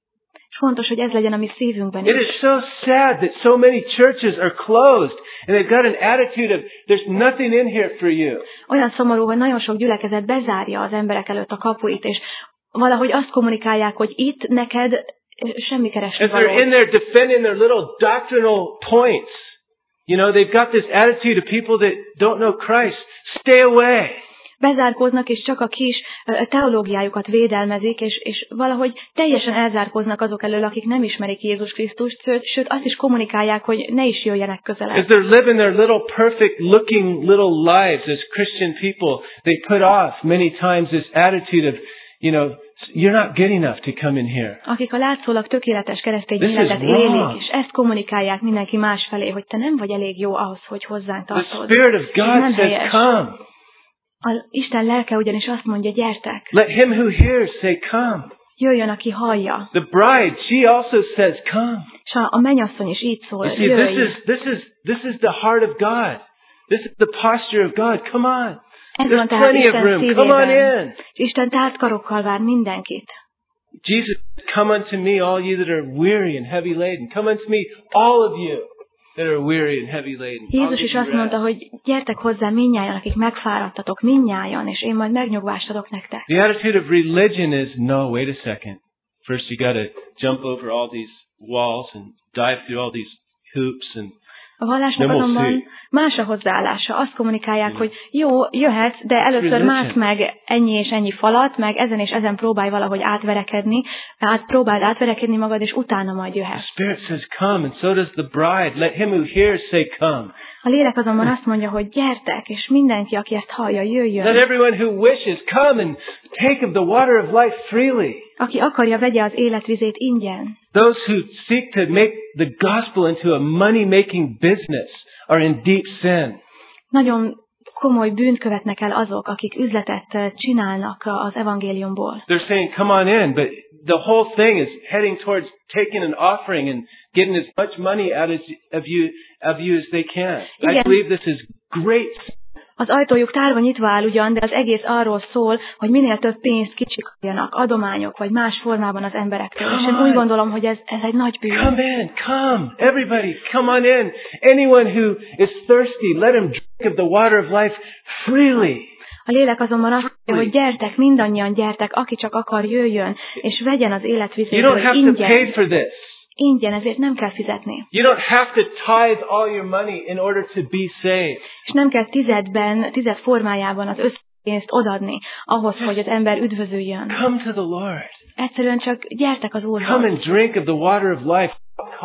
[SPEAKER 2] És fontos, hogy ez legyen a mi szívünkben
[SPEAKER 1] It
[SPEAKER 2] is.
[SPEAKER 1] is so sad that so many churches are closed and they've got an attitude of there's nothing in here for you.
[SPEAKER 2] Olyan szomorú, hogy nagyon sok gyülekezet bezárja az emberek előtt a kapuit, és valahogy azt kommunikálják, hogy itt neked semmi keresni
[SPEAKER 1] As
[SPEAKER 2] való.
[SPEAKER 1] they're in there defending their little doctrinal points, you know, they've got this attitude of people that don't know Christ. Stay away.
[SPEAKER 2] Bezárkóznak, és csak a kis ö, teológiájukat védelmezik, és, és valahogy teljesen elzárkóznak azok elől, akik nem ismerik Jézus Krisztust, sőt, sőt azt is kommunikálják, hogy ne is jöjjenek
[SPEAKER 1] As
[SPEAKER 2] közelebb.
[SPEAKER 1] they're living their little perfect looking little lives as Christian people, they put off many times this attitude of, you know, you're not good enough to come in here.
[SPEAKER 2] Akik a látszólag tökéletes keresztény
[SPEAKER 1] This is
[SPEAKER 2] életet
[SPEAKER 1] wrong.
[SPEAKER 2] élik, és ezt kommunikálják mindenki más felé, hogy te nem vagy elég jó ahhoz, hogy hozzánk
[SPEAKER 1] The
[SPEAKER 2] tartozz.
[SPEAKER 1] Spirit of
[SPEAKER 2] Ez nem
[SPEAKER 1] God says,
[SPEAKER 2] helyes.
[SPEAKER 1] come.
[SPEAKER 2] A Isten lelke ugyanis azt mondja, gyertek,
[SPEAKER 1] Let him who hears say, come.
[SPEAKER 2] jöjjön, aki hallja.
[SPEAKER 1] The bride, she also says, come.
[SPEAKER 2] És a a mennyasszony is így szól,
[SPEAKER 1] You see, this
[SPEAKER 2] jöjj.
[SPEAKER 1] is, this is, this is the heart of God. This is the posture of God. Come on.
[SPEAKER 2] Ez
[SPEAKER 1] There's
[SPEAKER 2] van tehát
[SPEAKER 1] plenty of
[SPEAKER 2] Isten
[SPEAKER 1] room. Come on
[SPEAKER 2] szívében.
[SPEAKER 1] in.
[SPEAKER 2] És Isten tárt karokkal vár mindenkit.
[SPEAKER 1] Jesus, come unto me, all you that are weary and heavy laden. Come unto me, all of you that are weary and heavy laden. I'll
[SPEAKER 2] Jézus
[SPEAKER 1] give
[SPEAKER 2] is
[SPEAKER 1] you
[SPEAKER 2] azt mondta,
[SPEAKER 1] rest.
[SPEAKER 2] hogy gyertek hozzá mindnyájan, akik megfáradtatok, mindnyájan, és én majd megnyugvást adok nektek.
[SPEAKER 1] The attitude of religion is, no, wait a second. First you got to jump over all these walls and dive through all these hoops and
[SPEAKER 2] A vallásnak
[SPEAKER 1] Nem
[SPEAKER 2] azonban
[SPEAKER 1] osztik.
[SPEAKER 2] más a hozzáállása. Azt kommunikálják, hogy jó, jöhetsz, de először
[SPEAKER 1] Religion.
[SPEAKER 2] mász meg ennyi és ennyi falat, meg ezen és ezen próbálj valahogy átverekedni, át, próbáld átverekedni magad, és utána majd
[SPEAKER 1] the
[SPEAKER 2] jöhetsz.
[SPEAKER 1] Spirit says, come, and so does the bride. Let him who hears say, come.
[SPEAKER 2] A lélek azonban azt mondja, hogy gyertek, és mindenki, aki ezt hallja,
[SPEAKER 1] Let
[SPEAKER 2] jöjjön.
[SPEAKER 1] everyone who wishes come and take of the water of life freely.
[SPEAKER 2] Aki akarja, vegye az életvizét ingyen.
[SPEAKER 1] Those who seek to make the gospel into a money-making business are in deep sin.
[SPEAKER 2] Nagyon komoly bűnt követnek el azok, akik üzletet eh, csinálnak az evangéliumból.
[SPEAKER 1] They're saying, come on in, but the whole thing is heading towards taking an offering and getting as much money out of of you, of you as they can. I
[SPEAKER 2] Igen.
[SPEAKER 1] believe this is great.
[SPEAKER 2] Az ajtójuk tárva nyitva áll ugyan, de az egész arról szól, hogy minél több pénzt kicsikarjanak, adományok vagy más formában az emberektől. És én úgy gondolom, hogy ez, ez egy nagy bűn.
[SPEAKER 1] Come in, come. Everybody, come on in. Anyone who is thirsty, let him drink of the water of life freely.
[SPEAKER 2] A lélek azonban azt mondja, hogy gyertek, mindannyian gyertek, aki csak akar, jöjjön, és vegyen az
[SPEAKER 1] You don't
[SPEAKER 2] életvizéből
[SPEAKER 1] have to pay
[SPEAKER 2] ingyen.
[SPEAKER 1] for this.
[SPEAKER 2] Ingyen, ezért nem kell fizetni.
[SPEAKER 1] You don't have to tithe all your money in order to be saved.
[SPEAKER 2] És nem kell tizedben, tized formájában az összpénzt odadni ahhoz, hogy az ember üdvözüljön.
[SPEAKER 1] Come to the Lord.
[SPEAKER 2] Egyszerűen csak gyertek az
[SPEAKER 1] Come
[SPEAKER 2] Úrhoz.
[SPEAKER 1] and drink of the water of life.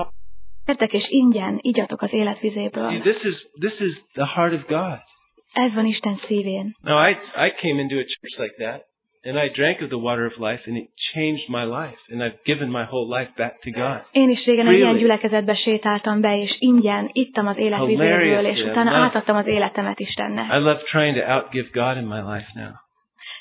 [SPEAKER 2] Gyertek és ingyen igyatok az életvizéből.
[SPEAKER 1] See, this is this is the heart of God.
[SPEAKER 2] Ez van Isten szívén.
[SPEAKER 1] Now, I I came into a church like that, and I drank of the water of life, and it changed my life, and I've given my whole life back to God.
[SPEAKER 2] Én is régen egy
[SPEAKER 1] Really?
[SPEAKER 2] ilyen gyülekezetbe sétáltam be, és ingyen ittam az életvizéből,
[SPEAKER 1] Hilarious,
[SPEAKER 2] és
[SPEAKER 1] yeah.
[SPEAKER 2] utána
[SPEAKER 1] Love-
[SPEAKER 2] átadtam az életemet Istennek.
[SPEAKER 1] I love trying to outgive God in my life now.
[SPEAKER 2] És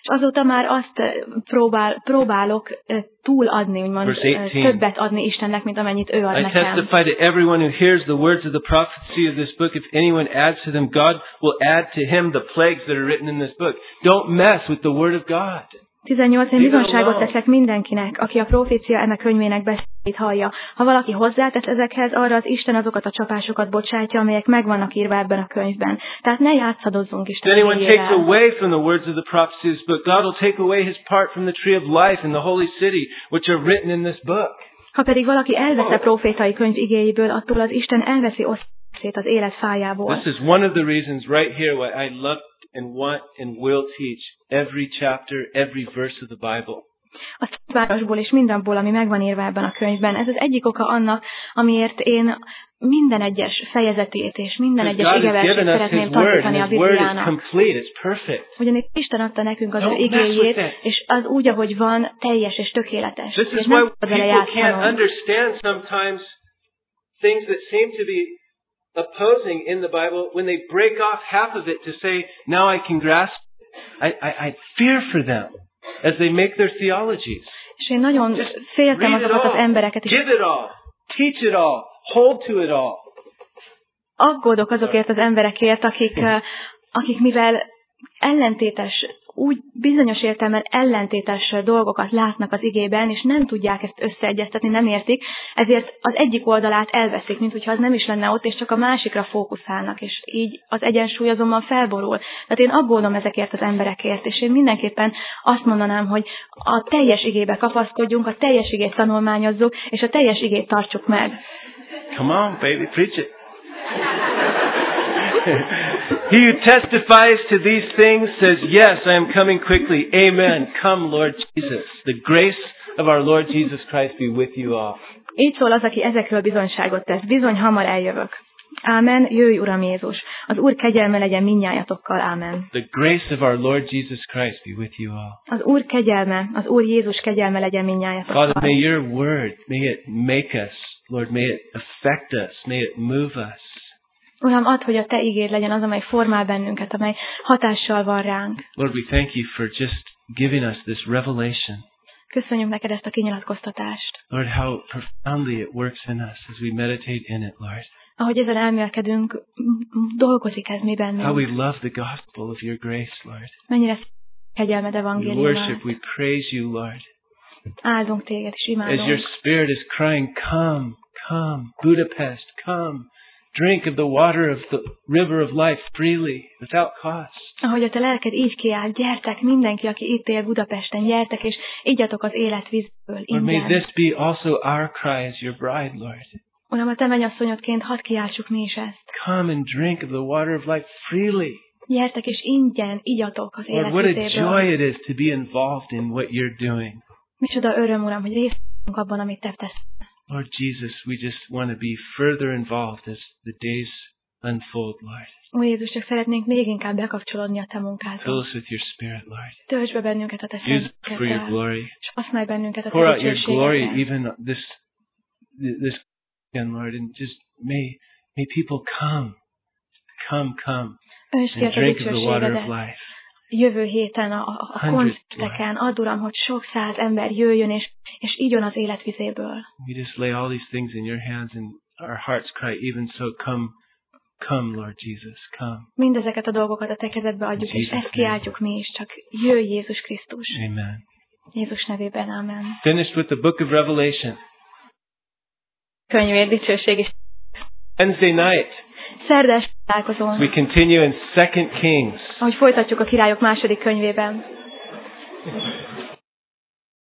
[SPEAKER 2] Azóta már azt próbál, próbálok túladni, úgymond többet adni Istennek, mint amennyit ő ad
[SPEAKER 1] I
[SPEAKER 2] nekem.
[SPEAKER 1] testify to everyone who hears the words of the prophecy of this book, if anyone adds to them, God will add to him the plagues that are written in this book. Don't mess with the word of God.
[SPEAKER 2] tizennyolc. Én bizonságot teszek mindenkinek, aki a profécia ennek könyvének beszédét hallja. Ha valaki hozzátesz ezekhez, arra az Isten azokat a csapásokat bocsátja, amelyek meg vannak írva ebben a könyvben. Tehát ne játszadozzunk Isten
[SPEAKER 1] If anyone takes
[SPEAKER 2] igével.
[SPEAKER 1] away from the words of the prophecy of this book, God will take away his part from the tree of life in the holy city, which are written in this book.
[SPEAKER 2] Ha pedig valaki elvesz a profétai könyv igéjéből, attól az Isten elveszi osztásét az élet fájából.
[SPEAKER 1] This is one of the reasons right here why I love and want and will teach every chapter, every verse of the Bible.
[SPEAKER 2] A Szentvárosból és mindenból, ami megvan írva ebben a könyvben. Ez az egyik oka annak, amiért én minden egyes fejezetét és minden egyes igeversét szeretném tanítani a Bibliának. Ugyanis Isten adta nekünk az ő igéjét, és az úgy, ahogy van, teljes és tökéletes.
[SPEAKER 1] This is why people can't understand sometimes things that seem to be opposing in the Bible when they break off half of it to say, now I can grasp it. I, I, I fear for them as they make their theologies.
[SPEAKER 2] És én nagyon féltem azokat az embereket is.
[SPEAKER 1] Give it all. Teach it all. Hold to it all.
[SPEAKER 2] Aggódok azokért az emberekért, akik, akik mivel ellentétes, úgy bizonyos értelemben ellentétes dolgokat látnak az igében, és nem tudják ezt összeegyeztetni, nem értik, ezért az egyik oldalát elveszik, mint hogyha az nem is lenne ott, és csak a másikra fókuszálnak, és így az egyensúly azonban felborul. Tehát én aggódom ezekért az emberekért, és én mindenképpen azt mondanám, hogy a teljes igébe kapaszkodjunk, a teljes igét tanulmányozzuk, és a teljes igét tartsuk meg.
[SPEAKER 1] Come on, baby, preach it. He who testifies to these things says, yes, I am coming quickly. Amen. Come, Lord Jesus. The grace of our Lord Jesus Christ be with you all.
[SPEAKER 2] Így szól az, aki ezekről bizonyságot tesz. Bizony, hamar eljövök. Ámen. Jöjj, Uram Jézus. Az Úr kegyelme legyen mindnyájatokkal. Ámen.
[SPEAKER 1] The grace of our Lord Jesus Christ be with you all.
[SPEAKER 2] Az Úr kegyelme, az Úr Jézus kegyelme legyen mindnyájatokkal.
[SPEAKER 1] Father, may your word, may it make us, Lord, may it affect us, may it move us.
[SPEAKER 2] Uram, add, hogy a Te igéd legyen az, amely formál bennünket, amely hatással van ránk.
[SPEAKER 1] Lord, we thank you for just giving us this revelation.
[SPEAKER 2] Köszönjük neked ezt a kinyilatkoztatást.
[SPEAKER 1] Lord, how profoundly it works in us as we meditate in it, Lord.
[SPEAKER 2] Ahogy ezen elmélkedünk, dolgozik ez mi bennünk.
[SPEAKER 1] How we love the gospel of your grace, Lord.
[SPEAKER 2] Mennyire kegyelmed
[SPEAKER 1] We
[SPEAKER 2] evangéliumát.
[SPEAKER 1] worship, we praise you, Lord.
[SPEAKER 2] Áldunk téged és imádunk.
[SPEAKER 1] As your spirit is crying, come, come, Budapest, come. Drink of the water of the river of life freely, without cost.
[SPEAKER 2] Ahogy a te lelked így kiáll, gyertek mindenki, aki itt él Budapesten, gyertek és igyatok az életvízből ingyen.
[SPEAKER 1] Lord, may this be also our cry as your bride, Lord.
[SPEAKER 2] Uram, a te mennyasszonyodként hadd kiáltsuk mi is ezt.
[SPEAKER 1] Come and drink of the water of life freely.
[SPEAKER 2] Gyertek és ingyen igyatok az
[SPEAKER 1] Lord, what a
[SPEAKER 2] életvízéből.
[SPEAKER 1] joy it is to be involved in what you're doing.
[SPEAKER 2] Micsoda öröm, Uram, hogy részt veszünk abban, amit te tesz.
[SPEAKER 1] Lord Jesus, we just want to be further involved as the days unfold, Lord.
[SPEAKER 2] Ó Jézus, csak szeretnénk még inkább bekapcsolódni a te
[SPEAKER 1] Fill
[SPEAKER 2] munkádba.
[SPEAKER 1] us with your spirit, Lord.
[SPEAKER 2] Töltsd be bennünket a te
[SPEAKER 1] Use us for your
[SPEAKER 2] szentkedvel,
[SPEAKER 1] glory.
[SPEAKER 2] és használj bennünket a
[SPEAKER 1] Pour
[SPEAKER 2] te
[SPEAKER 1] out your glory
[SPEAKER 2] dicsőségedre.
[SPEAKER 1] even this this weekend, Lord, and just may may people come, come, come
[SPEAKER 2] Öntsd ki a
[SPEAKER 1] and
[SPEAKER 2] te
[SPEAKER 1] drink of the water of
[SPEAKER 2] dicsőségedet.
[SPEAKER 1] life.
[SPEAKER 2] Jövő héten a, a, a koncerteken add, Uram, hogy sok száz ember jöjjön, és, és igyon az életvizéből.
[SPEAKER 1] We just lay all these things in your hands, and our hearts cry, even so, come, come, Lord Jesus, come.
[SPEAKER 2] Mindezeket a dolgokat a te kezedbe adjuk, és ezt kiáltjuk mi is, csak jöjj Jézus Krisztus.
[SPEAKER 1] Amen.
[SPEAKER 2] Jézus nevében, amen.
[SPEAKER 1] Finished with the book of Revelation.
[SPEAKER 2] Könyvért dicsőség is.
[SPEAKER 1] Wednesday night,
[SPEAKER 2] Szerdás találkozón,
[SPEAKER 1] we continue in Second Kings.
[SPEAKER 2] ahogy folytatjuk a Királyok második könyvében.